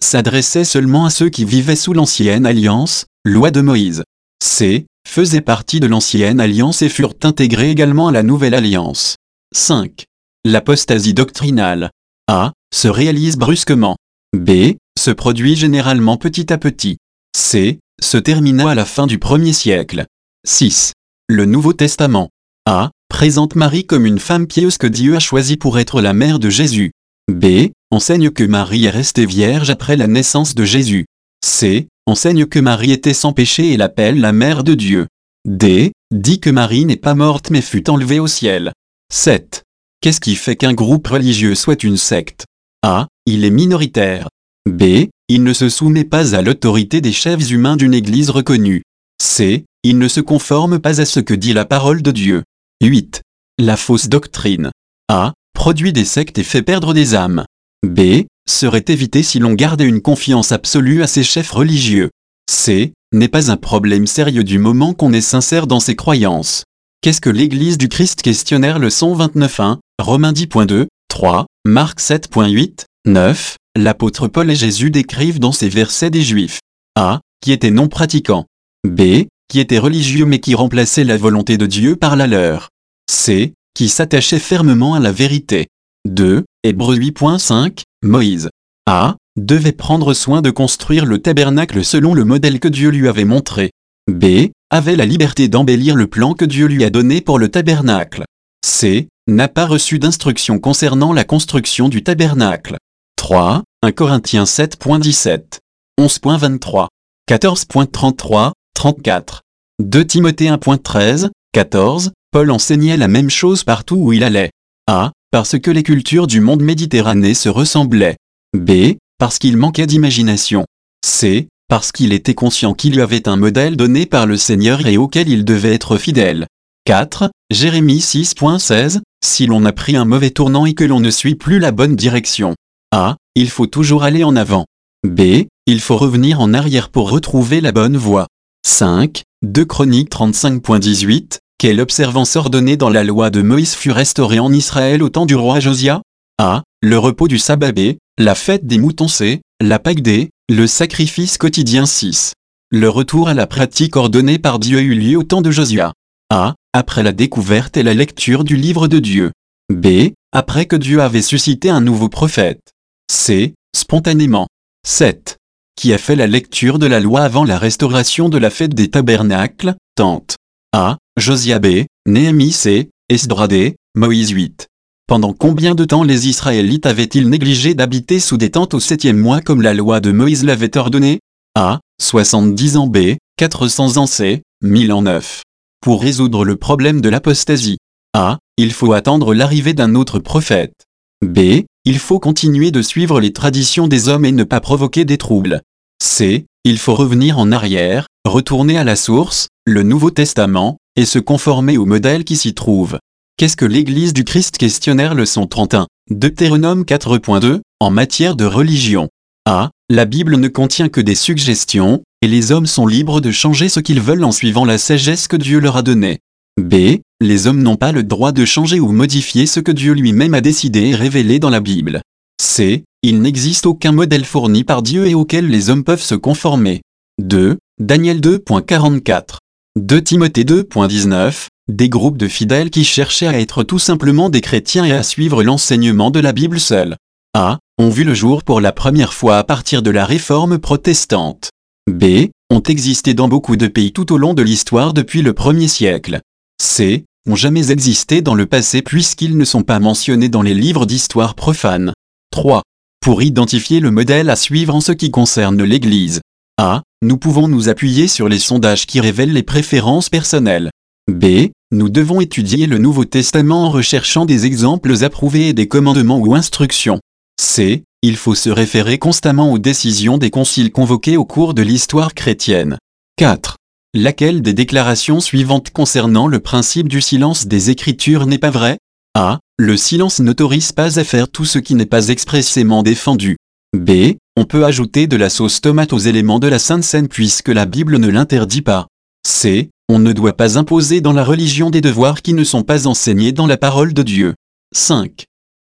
Speaker 1: s'adressait seulement à ceux qui vivaient sous l'ancienne alliance, loi de Moïse. C. Faisaient partie de l'ancienne alliance et furent intégrés également à la nouvelle alliance. cinq. L'apostasie doctrinale. A. Se réalise brusquement. B. Se produit généralement petit à petit. C. Se termina à la fin du premier siècle. six. Le Nouveau Testament. A. Présente Marie comme une femme pieuse que Dieu a choisie pour être la mère de Jésus. B. Enseigne que Marie est restée vierge après la naissance de Jésus. C. Enseigne que Marie était sans péché et l'appelle la mère de Dieu. D. Dit que Marie n'est pas morte mais fut enlevée au ciel. sept. Qu'est-ce qui fait qu'un groupe religieux soit une secte? A. Il est minoritaire. B. Il ne se soumet pas à l'autorité des chefs humains d'une église reconnue. C. Il ne se conforme pas à ce que dit la parole de Dieu. huit. La fausse doctrine. A. Produit des sectes et fait perdre des âmes. B. Serait évité si l'on gardait une confiance absolue à ses chefs religieux. C. N'est pas un problème sérieux du moment qu'on est sincère dans ses croyances. Qu'est-ce que l'Église du Christ? Questionnaire leçon vingt-neuf un, Romains dix point deux, trois, Marc sept point huit, neuf. L'apôtre Paul et Jésus décrivent dans ces versets des Juifs. A. Qui étaient non pratiquants. B. Qui étaient religieux mais qui remplaçaient la volonté de Dieu par la leur. C. Qui s'attachaient fermement à la vérité. deux. Hébreux huit point cinq, Moïse. A. Devait prendre soin de construire le tabernacle selon le modèle que Dieu lui avait montré. B. Avait la liberté d'embellir le plan que Dieu lui a donné pour le tabernacle. C. N'a pas reçu d'instruction concernant la construction du tabernacle. trois. un Corinthiens sept point dix-sept, onze point vingt-trois, quatorze point trente-trois, trente-quatre. deux Timothée un point treize, quatorze. Paul enseignait la même chose partout où il allait. A. Parce que les cultures du monde méditerranéen se ressemblaient. B. Parce qu'il manquait d'imagination. C. Parce qu'il était conscient qu'il lui avait un modèle donné par le Seigneur et auquel il devait être fidèle. quatre. Jérémie six point seize. Si l'on a pris un mauvais tournant et que l'on ne suit plus la bonne direction. A. Il faut toujours aller en avant. B. Il faut revenir en arrière pour retrouver la bonne voie. cinq. deux Chroniques trente-cinq point dix-huit. Quelle observance ordonnée dans la loi de Moïse fut restaurée en Israël au temps du roi Josia? A. Le repos du sabbat. B. La fête des moutons. C. La Pâque. D. Le sacrifice quotidien. six. Le retour à la pratique ordonnée par Dieu eut lieu au temps de Josia. A. Après la découverte et la lecture du livre de Dieu. B. Après que Dieu avait suscité un nouveau prophète. C. Spontanément. sept. Qui a fait la lecture de la loi avant la restauration de la fête des tabernacles? Tente. A. Josia. B. Néhémie. C. Esdras. D. Moïse. huit. Pendant combien de temps les Israélites avaient-ils négligé d'habiter sous des tentes au septième mois comme la loi de Moïse l'avait ordonné? A. soixante-dix ans. B. quatre cents ans. C. mille ans. neuf. Pour résoudre le problème de l'apostasie. A. Il faut attendre l'arrivée d'un autre prophète. B. Il faut continuer de suivre les traditions des hommes et ne pas provoquer des troubles. C. Il faut revenir en arrière, retourner à la source, le Nouveau Testament, et se conformer au modèle qui s'y trouve. Qu'est-ce que l'Église du Christ? Questionnaire leçon trente et un, Deutéronome quatre point deux, en matière de religion. A. La Bible ne contient que des suggestions, et les hommes sont libres de changer ce qu'ils veulent en suivant la sagesse que Dieu leur a donnée. B. Les hommes n'ont pas le droit de changer ou modifier ce que Dieu lui-même a décidé et révélé dans la Bible. C. Il n'existe aucun modèle fourni par Dieu et auquel les hommes peuvent se conformer. deux. Daniel deux point quarante-quatre. deux Timothée deux point dix-neuf. Des groupes de fidèles qui cherchaient à être tout simplement des chrétiens et à suivre l'enseignement de la Bible seule. A. Ont vu le jour pour la première fois à partir de la réforme protestante. B. Ont existé dans beaucoup de pays tout au long de l'histoire depuis le premier siècle. C. Ont jamais existé dans le passé puisqu'ils ne sont pas mentionnés dans les livres d'histoire profanes. trois. Pour identifier le modèle à suivre en ce qui concerne l'Église. A. Nous pouvons nous appuyer sur les sondages qui révèlent les préférences personnelles. B. Nous devons étudier le Nouveau Testament en recherchant des exemples approuvés et des commandements ou instructions. C. Il faut se référer constamment aux décisions des conciles convoqués au cours de l'histoire chrétienne. quatre. Laquelle des déclarations suivantes concernant le principe du silence des Écritures n'est pas vraie? A. Le silence n'autorise pas à faire tout ce qui n'est pas expressément défendu. B. On peut ajouter de la sauce tomate aux éléments de la Sainte Seine puisque la Bible ne l'interdit pas. C. On ne doit pas imposer dans la religion des devoirs qui ne sont pas enseignés dans la parole de Dieu. cinq.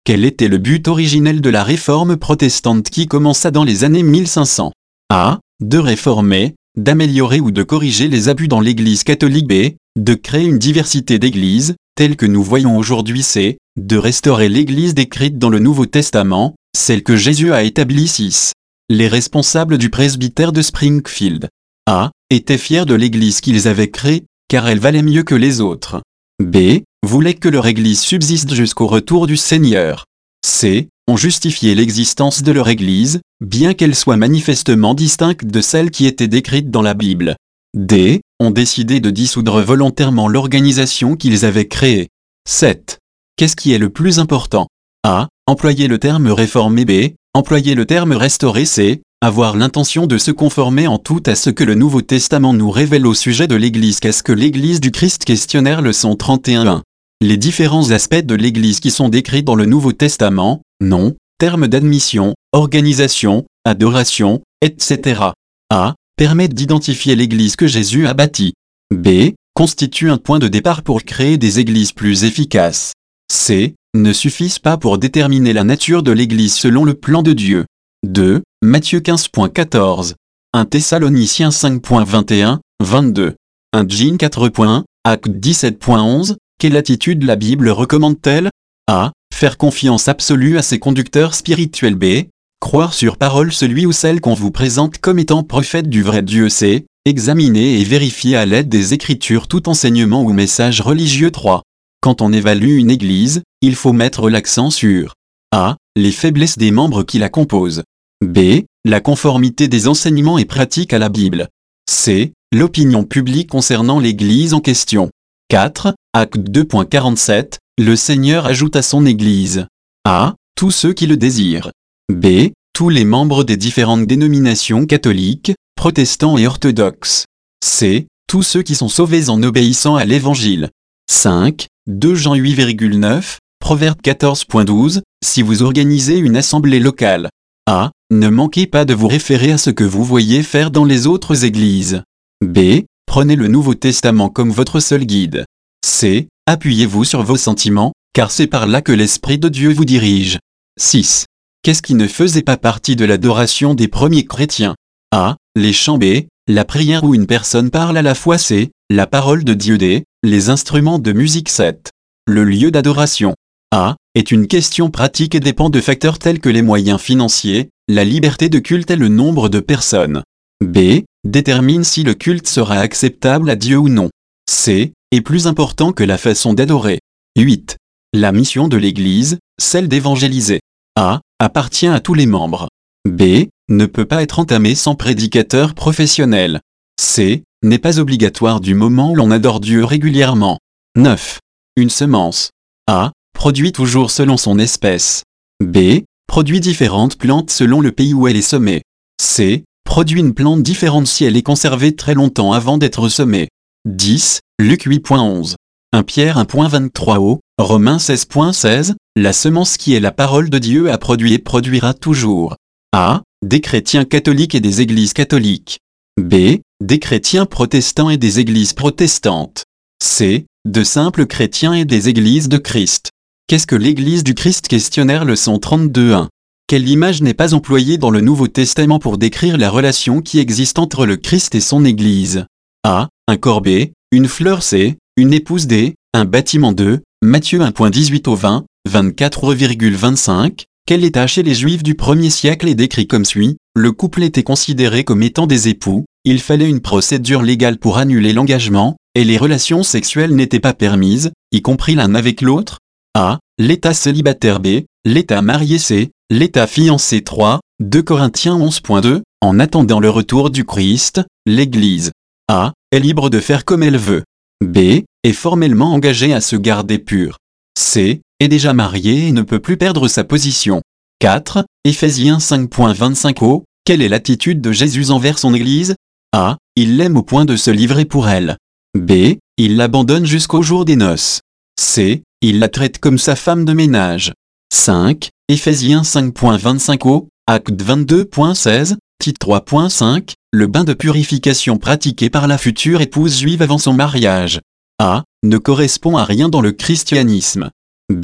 Speaker 1: Quel était le but originel de la réforme protestante qui commença dans les années mille cinq cents? A. De réformer, d'améliorer ou de corriger les abus dans l'Église catholique. B. De créer une diversité d'églises, telle que nous voyons aujourd'hui. C. De restaurer l'Église décrite dans le Nouveau Testament, celle que Jésus a établie. six. Les responsables du presbytère de Springfield A. Étaient fiers de l'Église qu'ils avaient créée, car elle valait mieux que les autres. B. Voulaient que leur Église subsiste jusqu'au retour du Seigneur. C. Ont justifié l'existence de leur Église, bien qu'elle soit manifestement distincte de celle qui était décrite dans la Bible. D. Ont décidé de dissoudre volontairement l'organisation qu'ils avaient créée. sept. Qu'est-ce qui est le plus important? A. Employer le terme réformer. B. Employer le terme restaurer. C. Avoir l'intention de se conformer en tout à ce que le Nouveau Testament nous révèle au sujet de l'Église. Qu'est-ce que l'Église du Christ? Questionnaire leçon trente et un. un. Les différents aspects de l'Église qui sont décrits dans le Nouveau Testament, nom, termes d'admission, organisation, adoration, et cetera. A. Permettent d'identifier l'Église que Jésus a bâtie. B. Constitue un point de départ pour créer des églises plus efficaces. C. Ne suffisent pas pour déterminer la nature de l'Église selon le plan de Dieu. deux. Matthieu quinze point quatorze. un Thessaloniciens cinq point vingt et un, vingt-deux. un Jean quatre point un, Acte dix-sept point onze. Quelle attitude la Bible recommande-t-elle? A. Faire confiance absolue à ses conducteurs spirituels. B. Croire sur parole celui ou celle qu'on vous présente comme étant prophète du vrai Dieu. C. Examiner et vérifier à l'aide des Écritures tout enseignement ou message religieux. trois. Quand on évalue une Église, il faut mettre l'accent sur A. Les faiblesses des membres qui la composent. B. La conformité des enseignements et pratiques à la Bible. C. L'opinion publique concernant l'Église en question. quatre. Acte deux point quarante-sept. Le Seigneur ajoute à son Église. A. Tous ceux qui le désirent. B. Tous les membres des différentes dénominations catholiques, protestants et orthodoxes. C. Tous ceux qui sont sauvés en obéissant à l'Évangile. cinq. deux Jean huit virgule neuf. Proverbe quatorze point douze. Si vous organisez une assemblée locale. A. Ne manquez pas de vous référer à ce que vous voyez faire dans les autres églises. B. Prenez le Nouveau Testament comme votre seul guide. C. Appuyez-vous sur vos sentiments, car c'est par là que l'Esprit de Dieu vous dirige. six. Qu'est-ce qui ne faisait pas partie de l'adoration des premiers chrétiens? A. Les chants. B. La prière où une personne parle à la fois. C. La parole de Dieu. D. Les instruments de musique. sept. Le lieu d'adoration. A. Est une question pratique et dépend de facteurs tels que les moyens financiers, la liberté de culte et le nombre de personnes. B. Détermine si le culte sera acceptable à Dieu ou non. C. Est plus important que la façon d'adorer. huit. La mission de l'Église, celle d'évangéliser. A. Appartient à tous les membres. B. Ne peut pas être entamée sans prédicateur professionnel. C. N'est pas obligatoire du moment où l'on adore Dieu régulièrement. neuf. Une semence. A. Produit toujours selon son espèce. B. Produit différentes plantes selon le pays où elle est semée. C. Produit une plante différente si elle est conservée très longtemps avant d'être semée. dix. Luc huit point onze. un Pierre un point vingt-trois o, Romains seize point seize. La semence qui est la parole de Dieu a produit et produira toujours. A. Des chrétiens catholiques et des églises catholiques. B. Des chrétiens protestants et des églises protestantes. C. De simples chrétiens et des églises de Christ. Qu'est-ce que l'Église du Christ? Questionnaire leçon trente-deux un. Quelle image n'est pas employée dans le Nouveau Testament pour décrire la relation qui existe entre le Christ et son Église? A. Un corps. B. Une fleur. C. Une épouse. D. Un bâtiment. deux. Matthieu un point dix-huit au vingt, vingt-quatre virgule vingt-cinq. Quel état chez les Juifs du premier siècle est décrit comme suit? Le couple était considéré comme étant des époux, il fallait une procédure légale pour annuler l'engagement, et les relations sexuelles n'étaient pas permises, y compris l'un avec l'autre. A. L'état célibataire. B. L'état marié. C. L'état fiancé. trois. deux Corinthiens onze point deux. En attendant le retour du Christ, l'Église A. Est libre de faire comme elle veut. B. Est formellement engagée à se garder pure. C. Est déjà mariée et ne peut plus perdre sa position. quatre. Éphésiens cinq point vingt-cinq o. Quelle est l'attitude de Jésus envers son Église? A. Il l'aime au point de se livrer pour elle. B. Il l'abandonne jusqu'au jour des noces. C. Il la traite comme sa femme de ménage. cinq. Éphésiens cinq point vingt-cinq o. Acte vingt-deux point seize. Titre trois point cinq. Le bain de purification pratiqué par la future épouse juive avant son mariage. A. Ne correspond à rien dans le christianisme. B.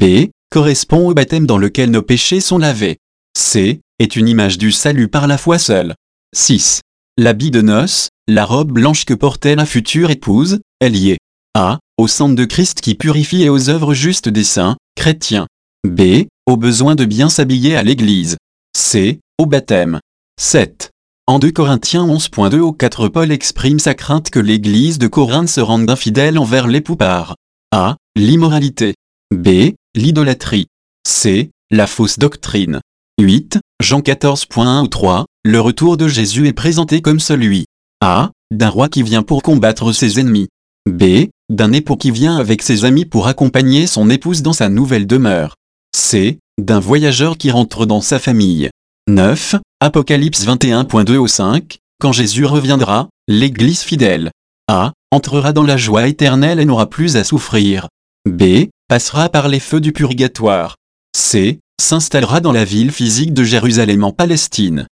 Speaker 1: correspond au baptême dans lequel nos péchés sont lavés. C. Est une image du salut par la foi seule. six. L'habit de noces, la robe blanche que portait la future épouse, est liée A. Au sang de Christ qui purifie et aux œuvres justes des saints, chrétiens. B. Au besoin de bien s'habiller à l'église. C. Au baptême. sept. En deux Corinthiens onze point deux au quatre, Paul exprime sa crainte que l'église de Corinthe se rende infidèle envers l'époux par A. L'immoralité. B. L'idolâtrie. C. La fausse doctrine. huit. Jean quatorze point un ou trois. Le retour de Jésus est présenté comme celui A. D'un roi qui vient pour combattre ses ennemis. B. D'un époux qui vient avec ses amis pour accompagner son épouse dans sa nouvelle demeure. C. D'un voyageur qui rentre dans sa famille. neuf. Apocalypse vingt et un point deux au cinq. Quand Jésus reviendra, l'Église fidèle A. Entrera dans la joie éternelle et n'aura plus à souffrir. B. Passera par les feux du purgatoire. C. S'installera dans la ville physique de Jérusalem en Palestine.